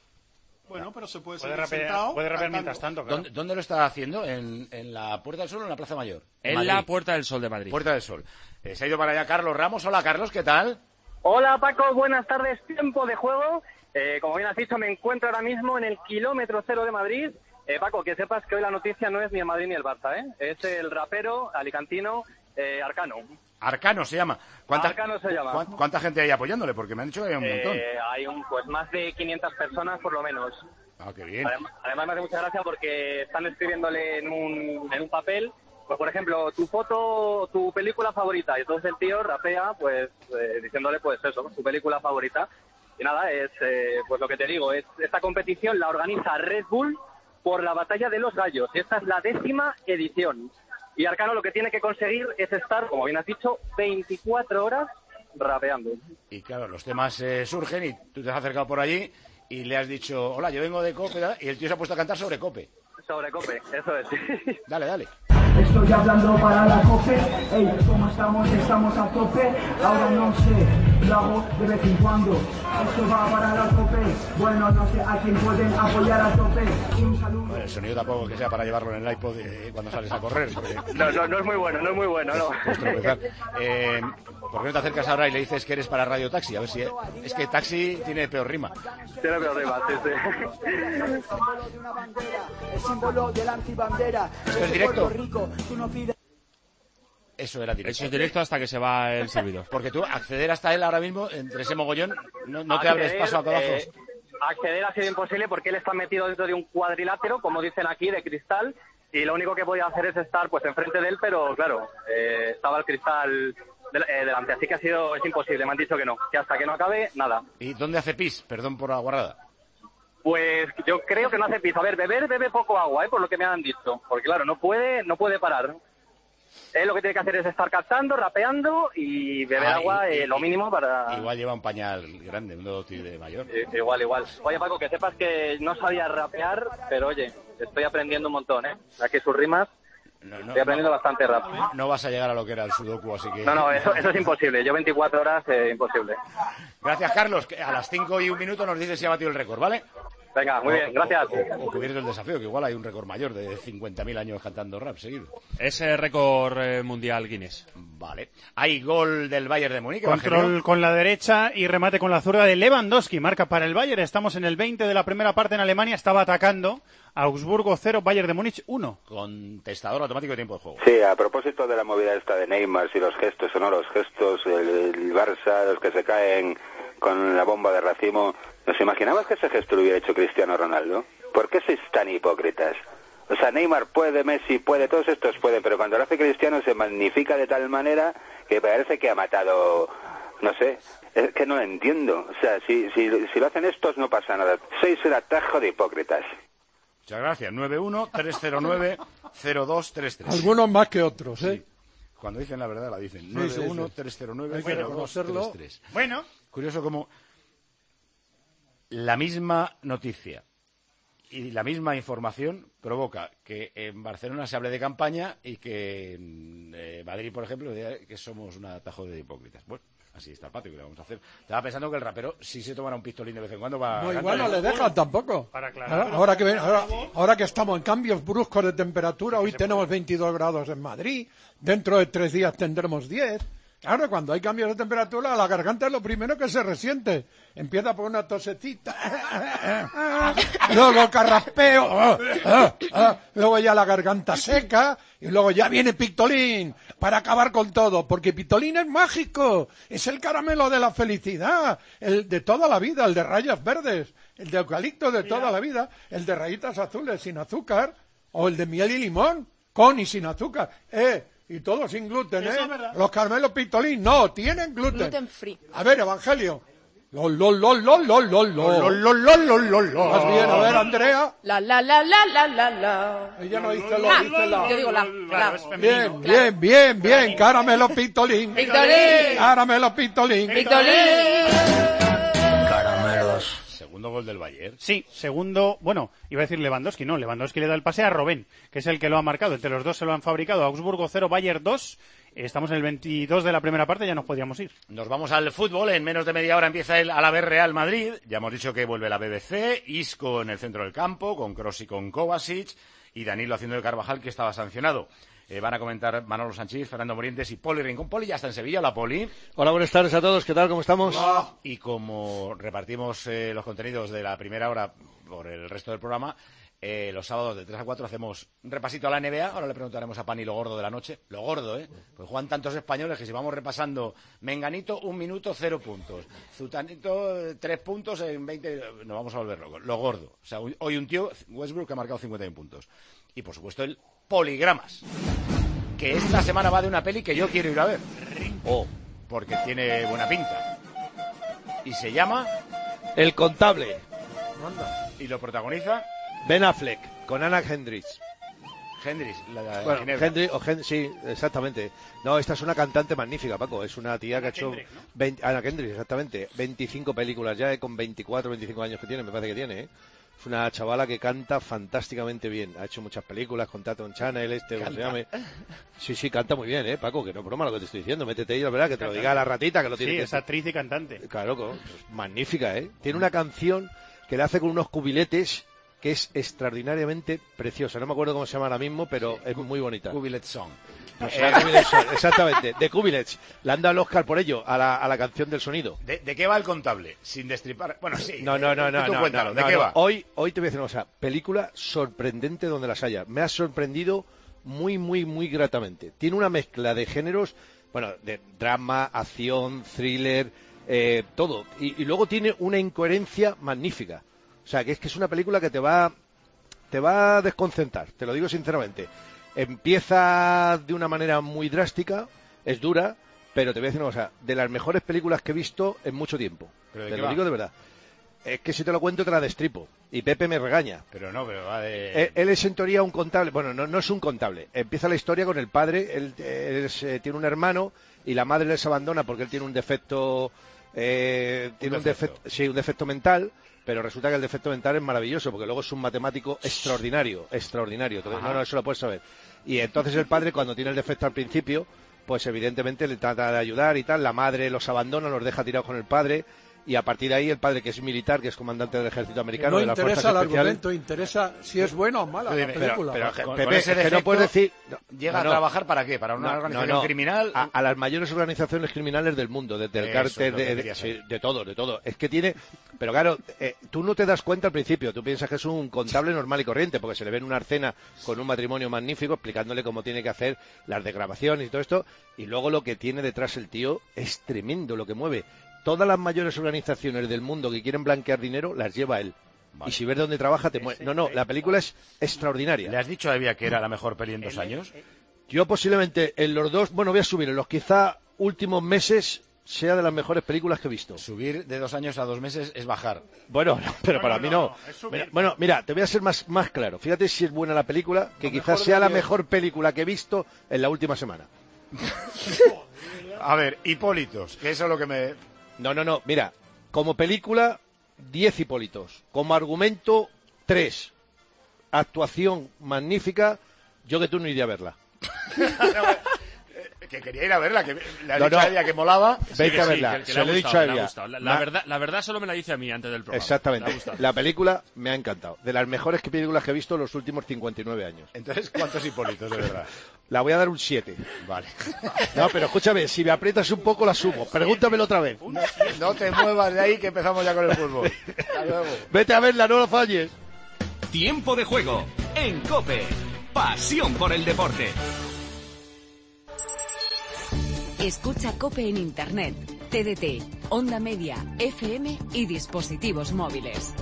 Bueno, pero se puede, puede seguir rapear, sentado, puede rapear cantando. mientras tanto, claro. ¿Dónde, ¿Dónde lo está haciendo? ¿En, ¿En la Puerta del Sol o en la Plaza Mayor? En Madrid. la Puerta del Sol de Madrid. Puerta del Sol. Eh, se ha ido para allá Carlos Ramos. Hola, Carlos, ¿qué tal? Hola, Paco, buenas tardes. Tiempo de juego. Eh, como bien has dicho, me encuentro ahora mismo en el kilómetro cero de Madrid. Eh, Paco, que sepas que hoy la noticia no es ni el Madrid ni el Barça, ¿eh? Es el rapero alicantino eh, Arcano. Arcano se llama. ¿Cuánta, Arcano se llama. ¿cuánta, ¿Cuánta gente hay apoyándole? Porque me han dicho que hay un montón. Eh, hay un, pues más de quinientas personas por lo menos. Ah, qué bien. Además, además me hace mucha gracia porque están escribiéndole en un, en un papel, pues por ejemplo, tu foto, tu película favorita. Y entonces el tío rapea, pues eh, diciéndole pues eso, su película favorita. Y nada, es eh, pues lo que te digo, es esta competición la organiza Red Bull por la Batalla de los Gallos. Esta es la décima edición. Y Arcano lo que tiene que conseguir es estar, como bien has dicho, veinticuatro horas rapeando. Y claro, los temas eh, surgen y tú te has acercado por allí y le has dicho, hola, yo vengo de Cope, ¿verdad? Y el tío se ha puesto a cantar sobre Cope. Sobre Cope, eso es. Dale, dale. Estoy hablando para la Cope, ey, ¿cómo estamos? Estamos a tope, ahora no sé, lo hago de vez en cuando. Esto va para la Cope, bueno, no sé a quién pueden apoyar a tope. Un saludo. Bueno, el sonido tampoco que sea para llevarlo en el iPod eh, cuando sales a correr. Porque... No, no, no es muy bueno, no es muy bueno, no. Eh, ¿Por qué no te acercas ahora y le dices que eres para Radio Taxi? A ver si... Es que Taxi tiene peor rima. Tiene peor rima, sí, sí. El símbolo de la antibandera. ¿Esto es directo? Eso era directo. Eso es directo hasta que se va el servidor. Porque tú acceder hasta él ahora mismo, entre ese mogollón, no, no te abres paso a codazos. Eh, acceder ha sido imposible porque él está metido dentro de un cuadrilátero, como dicen aquí, de cristal, y lo único que podía hacer es estar pues enfrente de él, pero claro, eh, estaba el cristal del, eh, delante, así que ha sido, es imposible, me han dicho que no, que hasta que no acabe, nada. ¿Y dónde hace pis? Perdón por la guarrada. Pues yo creo que no hace pis. A ver, beber, bebe poco agua, ¿eh? Por lo que me han dicho. Porque claro, no puede, no puede parar. Él lo que tiene que hacer es estar cantando, rapeando y beber ah, agua y, eh, y, lo mínimo para... Igual lleva un pañal grande, un doti de mayor. Eh, igual, igual. Oye, Paco, que sepas que no sabía rapear, pero oye, estoy aprendiendo un montón, ¿eh? Aquí sus rimas... No, no, estoy aprendiendo no, bastante rap. No vas a llegar a lo que era el sudoku, así que... No, no, eso, eso es imposible. Yo veinticuatro horas, eh, imposible. Gracias, Carlos. A las cinco y un minuto nos dices si ha batido el récord, ¿vale? Venga, muy o, bien, gracias. O, o, o cubierto el desafío, que igual hay un récord mayor de cincuenta mil años cantando rap seguido. Ese récord eh, mundial Guinness. Vale. Hay gol del Bayern de Múnich. Control Evangelio. Con la derecha y remate con la zurda de Lewandowski. Marca para el Bayern. Estamos en el veinte de la primera parte en Alemania. Estaba atacando. Augsburgo cero, Bayern de Múnich uno. Contestador automático de tiempo de juego. Sí, a propósito de la movida esta de Neymar, si los gestos o no los gestos, el, el Barça, los que se caen con la bomba de racimo... ¿Nos imaginamos que ese gesto lo hubiera hecho Cristiano Ronaldo? ¿Por qué sois tan hipócritas? O sea, Neymar puede, Messi puede, todos estos pueden, pero cuando lo hace Cristiano se magnifica de tal manera que parece que ha matado, no sé, es que no lo entiendo. O sea, si, si, si lo hacen estos no pasa nada. Sois el atajo de hipócritas. Muchas gracias. nueve uno tres cero nueve cero dos tres tres. Algunos más que otros, ¿eh? Sí. Cuando dicen la verdad la dicen. nueve uno tres cero nueve cero dos tres tres. Bueno. Curioso como... La misma noticia y la misma información provoca que en Barcelona se hable de campaña y que en eh, Madrid, por ejemplo, diga que somos un atajo de hipócritas. Bueno, así está el patio, ¿qué le vamos a hacer? Estaba pensando que el rapero, si se tomará un pistolín de vez en cuando, va no, a igual no le dejan tampoco. Para aclarar, ahora, ahora, que ven, ahora, ahora que estamos en cambios bruscos de temperatura, hoy tenemos veintidós grados en Madrid, dentro de tres días tendremos diez. Claro, cuando hay cambios de temperatura, la garganta es lo primero que se resiente. Empieza por una tosecita, luego carraspeo, luego ya la garganta seca, y luego ya viene Pictolín para acabar con todo, porque Pictolín es mágico, es el caramelo de la felicidad, el de toda la vida, el de rayas verdes, el de eucalipto de toda la vida, el de rayitas azules sin azúcar, o el de miel y limón, con y sin azúcar. Eh, y todo sin gluten, ¿eh? Los caramelos Pictolín no, tienen gluten. Gluten free. A ver, Evangelio. Lol, lol, lol, lol, lol, lol, lol, lol, lol, lol, lol, lol. Más bien, a ver, Andrea. La, la, la, la, la, la, la. Ella no dice lo, dice la. Yo digo la, la. Bien, bien, bien, bien. Caramelo Pictolín. Pictolín. Caramelo Pictolín. Pictolín. Caramelos. Segundo gol del Bayern. Sí, segundo, bueno, iba a decir Lewandowski, no, Lewandowski le da el pase a Robben, que es el que lo ha marcado, entre los dos se lo han fabricado, Augsburgo cero, Bayern dos, estamos en el veintidós de la primera parte, ya nos podíamos ir. Nos vamos al fútbol, en menos de media hora empieza el Alavés Real Madrid, ya hemos dicho que vuelve la B B C, Isco en el centro del campo, con Kroos y con Kovacic, y Danilo haciendo de Carvajal, que estaba sancionado. Eh, van a comentar Manolo Sanchís, Fernando Morientes y Poli Rincón. Poli ya está en Sevilla, hola Poli. Hola, buenas tardes a todos, ¿qué tal? ¿Cómo estamos? Hola. Y como repartimos eh, los contenidos de la primera hora por el resto del programa, eh, los sábados de tres a cuatro hacemos un repasito a la N B A. Ahora le preguntaremos a Pani lo gordo de la noche. Lo gordo, ¿eh? Pues juegan tantos españoles que si vamos repasando Menganito, un minuto, cero puntos. Zutanito, tres puntos en veinte... Nos vamos a volver locos. Lo gordo. O sea, hoy un tío, Westbrook, que ha marcado cincuenta y uno puntos. Y por supuesto el Poligramas, que esta semana va de una peli que yo quiero ir a ver. Oh, porque tiene buena pinta. Y se llama El Contable. Y lo protagoniza Ben Affleck, con Anna Kendrick. Hendrix, la de bueno, Ginebra. Hendrix, o Hen- sí, exactamente. No, esta es una cantante magnífica, Paco. Es una tía Anna que ha hecho... Kendrick, ¿no? veinte, Anna Kendrick, exactamente. veinticinco películas ya, eh, con veinticuatro, veinticinco años que tiene, me parece que tiene, ¿eh? Es una chavala que canta fantásticamente bien. Ha hecho muchas películas con Tatum Channel, este, como se llame. Sí, sí, canta muy bien, ¿eh, Paco? Que no es broma lo que te estoy diciendo. Métete ahí, la verdad, que te lo diga la ratita, que lo tiene Sí, que... es actriz y cantante. Claro, co- magnífica, ¿eh? Tiene una canción que le hace con unos cubiletes que es extraordinariamente preciosa. No me acuerdo cómo se llama ahora mismo, pero es muy bonita. Cubilet Song. Pues la Cubilet Song, exactamente, de Cubilets. Le han dado el Oscar por ello, a la, a la canción del sonido. ¿De, ¿De qué va El Contable? Sin destripar... Bueno, sí. No, no, no, no, Tú no, cuéntalo, no, ¿de no, qué no. va? Hoy, hoy te voy a decir una cosa. Película sorprendente donde las haya. Me ha sorprendido muy, muy, muy gratamente. Tiene una mezcla de géneros, bueno, de drama, acción, thriller, eh, todo. Y, y luego tiene una incoherencia magnífica. O sea, que es que es una película que te va, te va a desconcentrar, te lo digo sinceramente. Empieza de una manera muy drástica, es dura, pero te voy a decir una cosa, de las mejores películas que he visto en mucho tiempo. ¿Pero de Te qué lo va? digo de verdad. Es que si te lo cuento te la destripo. Y Pepe me regaña. Pero no, pero va de... Él, él es en teoría un contable. Bueno, no, no es un contable. Empieza la historia con el padre. Él, él es, eh, tiene un hermano y la madre les abandona porque él tiene un defecto... Eh, tiene un defecto. defecto, sí, un defecto mental. Pero resulta que el defecto mental es maravilloso porque luego es un matemático extraordinario. Extraordinario. Entonces, no, no, eso lo puedes saber. Y entonces el padre, cuando tiene el defecto al principio, pues evidentemente le trata de ayudar y tal. La madre los abandona, los deja tirados con el padre. Y a partir de ahí el padre, que es militar, que es comandante del ejército americano, No de las fuerzas interesa el especiales... argumento, interesa si es buena o mala la Pero- película. pero, Con- Pepe, con ese es que no defecto, puedes decir... no, ¿Llega no, a no. trabajar para qué? ¿Para una No, organización no, no. criminal? A, a las mayores organizaciones criminales del mundo, desde el Eso cártel, es lo que de, quería de, sí, saber. de todo, de todo. Es que tiene... Pero claro, eh, tú no te das cuenta al principio, tú piensas que es un contable normal y corriente, porque se le ve en una escena con un matrimonio magnífico explicándole cómo tiene que hacer las desgrabaciones y todo esto, y luego lo que tiene detrás el tío es tremendo lo que mueve. Todas las mayores organizaciones del mundo que quieren blanquear dinero las lleva él. Vale. Y si ves dónde trabaja, te mueve. No, no, la película es extraordinaria. ¿Le has dicho a Evia que era la mejor peli en dos años? Yo posiblemente en los dos, bueno, voy a subir, en los quizá últimos meses sea de las mejores películas que he visto. Subir de dos años a dos meses es bajar. Bueno, no, pero No, para no, mí no, no. no, es subir. Mira, bueno, mira, te voy a ser más, más claro. Fíjate si es buena la película, que Lo quizás mejor sea de la ayer. mejor película que he visto en la última semana. A ver, Hipólitos, que eso es lo que me... No, no, no, mira, como película, diez Hipólitos. Como argumento, tres. actuación magnífica, yo que tú no iría a verla. Que quería ir a verla, que le ha No, dicho no. a ella que molaba. Vete Sí, a sí, verla, que- que se le ha lo he dicho gustado, a le ha ella. gustado. La, Me la ha- verdad, la verdad solo me la dice a mí antes del programa. Le ha Exactamente. gustado. La película me ha encantado. De las mejores que- películas que he visto en los últimos cincuenta y nueve años. Entonces, ¿cuántos Hipólitos, de verdad? La voy a dar un siete. Vale. No, pero escúchame, si me aprietas un poco la subo. Pregúntamelo otra vez. No te muevas de ahí que empezamos ya con el fútbol. Hasta luego. Vete a verla, no lo falles. Tiempo de juego en COPE. Pasión por el deporte. Escucha COPE en Internet, T D T, Onda Media, F M y dispositivos móviles.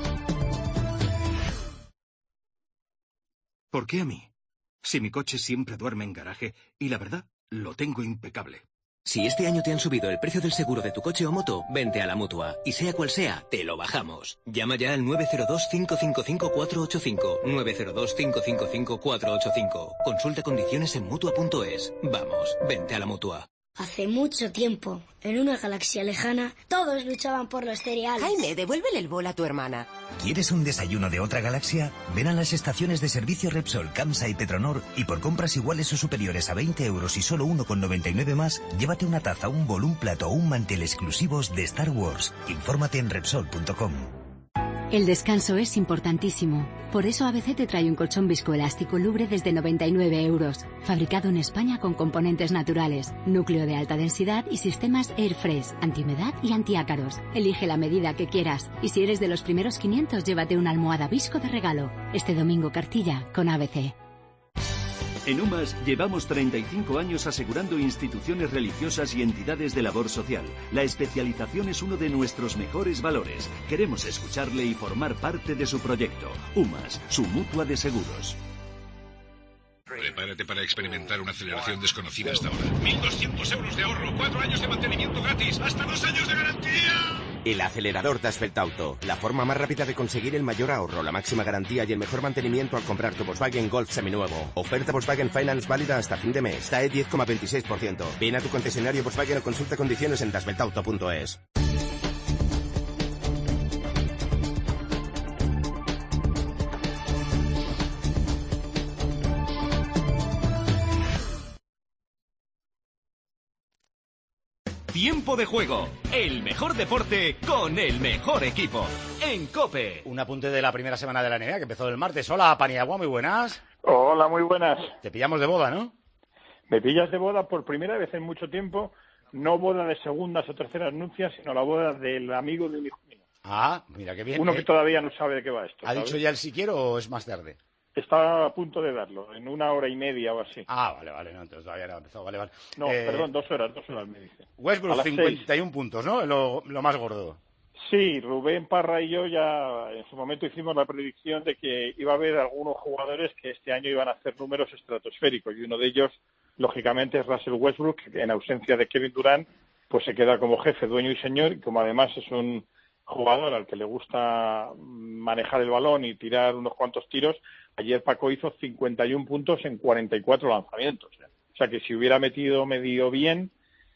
¿Por qué a mí? Si mi coche siempre duerme en garaje y la verdad, lo tengo impecable. Si este año te han subido el precio del seguro de tu coche o moto, vente a la Mutua. Y sea cual sea, te lo bajamos. Llama ya al nueve cero dos, cinco cinco cinco, cuatro ocho cinco. nueve cero dos, cinco cinco cinco, cuatro ocho cinco. Consulta condiciones en Mutua punto es. Vamos, vente a la Mutua. Hace mucho tiempo, en una galaxia lejana, todos luchaban por los cereales. Jaime, devuélvele el bol a tu hermana. ¿Quieres un desayuno de otra galaxia? Ven a las estaciones de servicio Repsol, Camsa y Petronor y por compras iguales o superiores a veinte euros y solo uno con noventa y nueve más, llévate una taza, un bol, un plato o un mantel exclusivos de Star Wars. Infórmate en Repsol punto com. El descanso es importantísimo. Por eso A B C te trae un colchón viscoelástico Lubre desde noventa y nueve euros. Fabricado en España con componentes naturales, núcleo de alta densidad y sistemas Airfresh, antihumedad y antiácaros. Elige la medida que quieras. Y si eres de los primeros quinientos, llévate una almohada visco de regalo. Este domingo cartilla con A B C. En UMAS llevamos treinta y cinco años asegurando instituciones religiosas y entidades de labor social. La especialización es uno de nuestros mejores valores. Queremos escucharle y formar parte de su proyecto. UMAS, su mutua de seguros. Prepárate para experimentar una aceleración desconocida hasta ahora. mil doscientos euros de ahorro, cuatro años de mantenimiento gratis, hasta dos años de garantía. El acelerador Dasvelt Auto, la forma más rápida de conseguir el mayor ahorro, la máxima garantía y el mejor mantenimiento al comprar tu Volkswagen Golf seminuevo. Oferta Volkswagen Finance válida hasta fin de mes. T A E diez coma veintiséis por ciento. Ven a tu concesionario Volkswagen o consulta condiciones en dasvelt auto punto es. Tiempo de juego, el mejor deporte con el mejor equipo. En COPE. Un apunte de la primera semana de la N B A que empezó el martes. Hola, Paniagua, muy buenas. Hola, muy buenas. Te pillamos de boda, ¿no? Me pillas de boda por primera vez en mucho tiempo. No boda de segundas o terceras nupcias, sino la boda del amigo de un hijo mío. Ah, mira qué bien. Uno eh. que todavía no sabe de qué va esto. ¿Ha ¿sabes? dicho ya el si quiero o es más tarde? Está a punto de darlo, en una hora y media o así. Ah, vale, vale, no, entonces todavía no ha empezado, vale, vale. No, Eh, perdón, dos horas, dos horas me dice. A Westbrook, las cincuenta y uno puntos, ¿no? Lo, lo más gordo. Sí, Rubén Parra y yo ya en su momento hicimos la predicción de que iba a haber algunos jugadores que este año iban a hacer números estratosféricos y uno de ellos, lógicamente, es Russell Westbrook, que en ausencia de Kevin Durant, pues se queda como jefe, dueño y señor, y como además es un jugador al que le gusta manejar el balón y tirar unos cuantos tiros, ayer Paco hizo cincuenta y uno puntos en cuarenta y cuatro lanzamientos. O sea que si hubiera metido medio bien,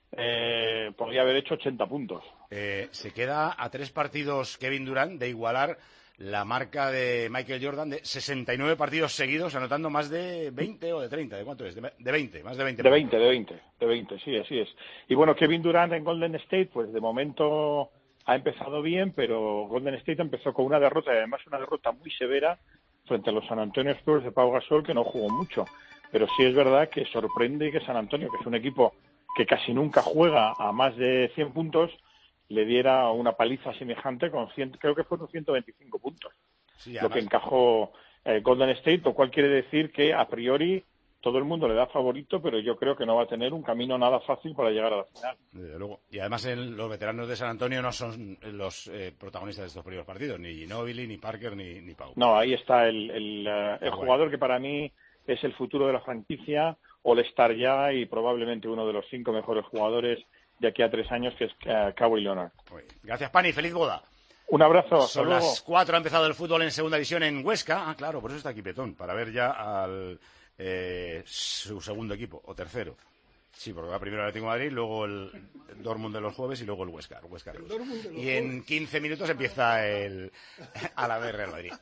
eh, podría haber hecho ochenta puntos. Eh, se queda a tres partidos Kevin Durant de igualar la marca de Michael Jordan de sesenta y nueve partidos seguidos, anotando más de veinte o de treinta. ¿De cuánto es? De, de veinte, más de veinte. De veinte, de veinte, de veinte, sí, así es. Y bueno, Kevin Durant en Golden State, pues de momento ha empezado bien, pero Golden State empezó con una derrota, y además una derrota muy severa frente a los San Antonio Spurs de Pau Gasol, que no jugó mucho. Pero sí es verdad que sorprende que San Antonio, que es un equipo que casi nunca juega a más de cien puntos, le diera una paliza semejante con cien, creo que fueron ciento veinticinco puntos. Sí, lo además, que encajó eh, Golden State, lo cual quiere decir que a priori todo el mundo le da favorito, pero yo creo que no va a tener un camino nada fácil para llegar a la final. desde luego. Y además el, los veteranos de San Antonio no son los eh, protagonistas de estos primeros partidos, ni Ginobili, ni Parker, ni, ni Pau. No, ahí está el, el, uh, el jugador que para mí es el futuro de la franquicia, All-Star ya y probablemente uno de los cinco mejores jugadores de aquí a tres años, que es uh, Kawhi Leonard. Gracias, Pani, feliz boda. Un abrazo. Son hasta luego. las cuatro, ha empezado el fútbol en segunda división en Huesca. Ah, claro, por eso está aquí Petón, para ver ya al eh, su segundo equipo, o tercero. Sí, porque va primero el Atlético de Madrid, luego el Dortmund de los jueves y luego el Huesca. El Huesca de los... Y en quince minutos empieza el Alavés Real Madrid.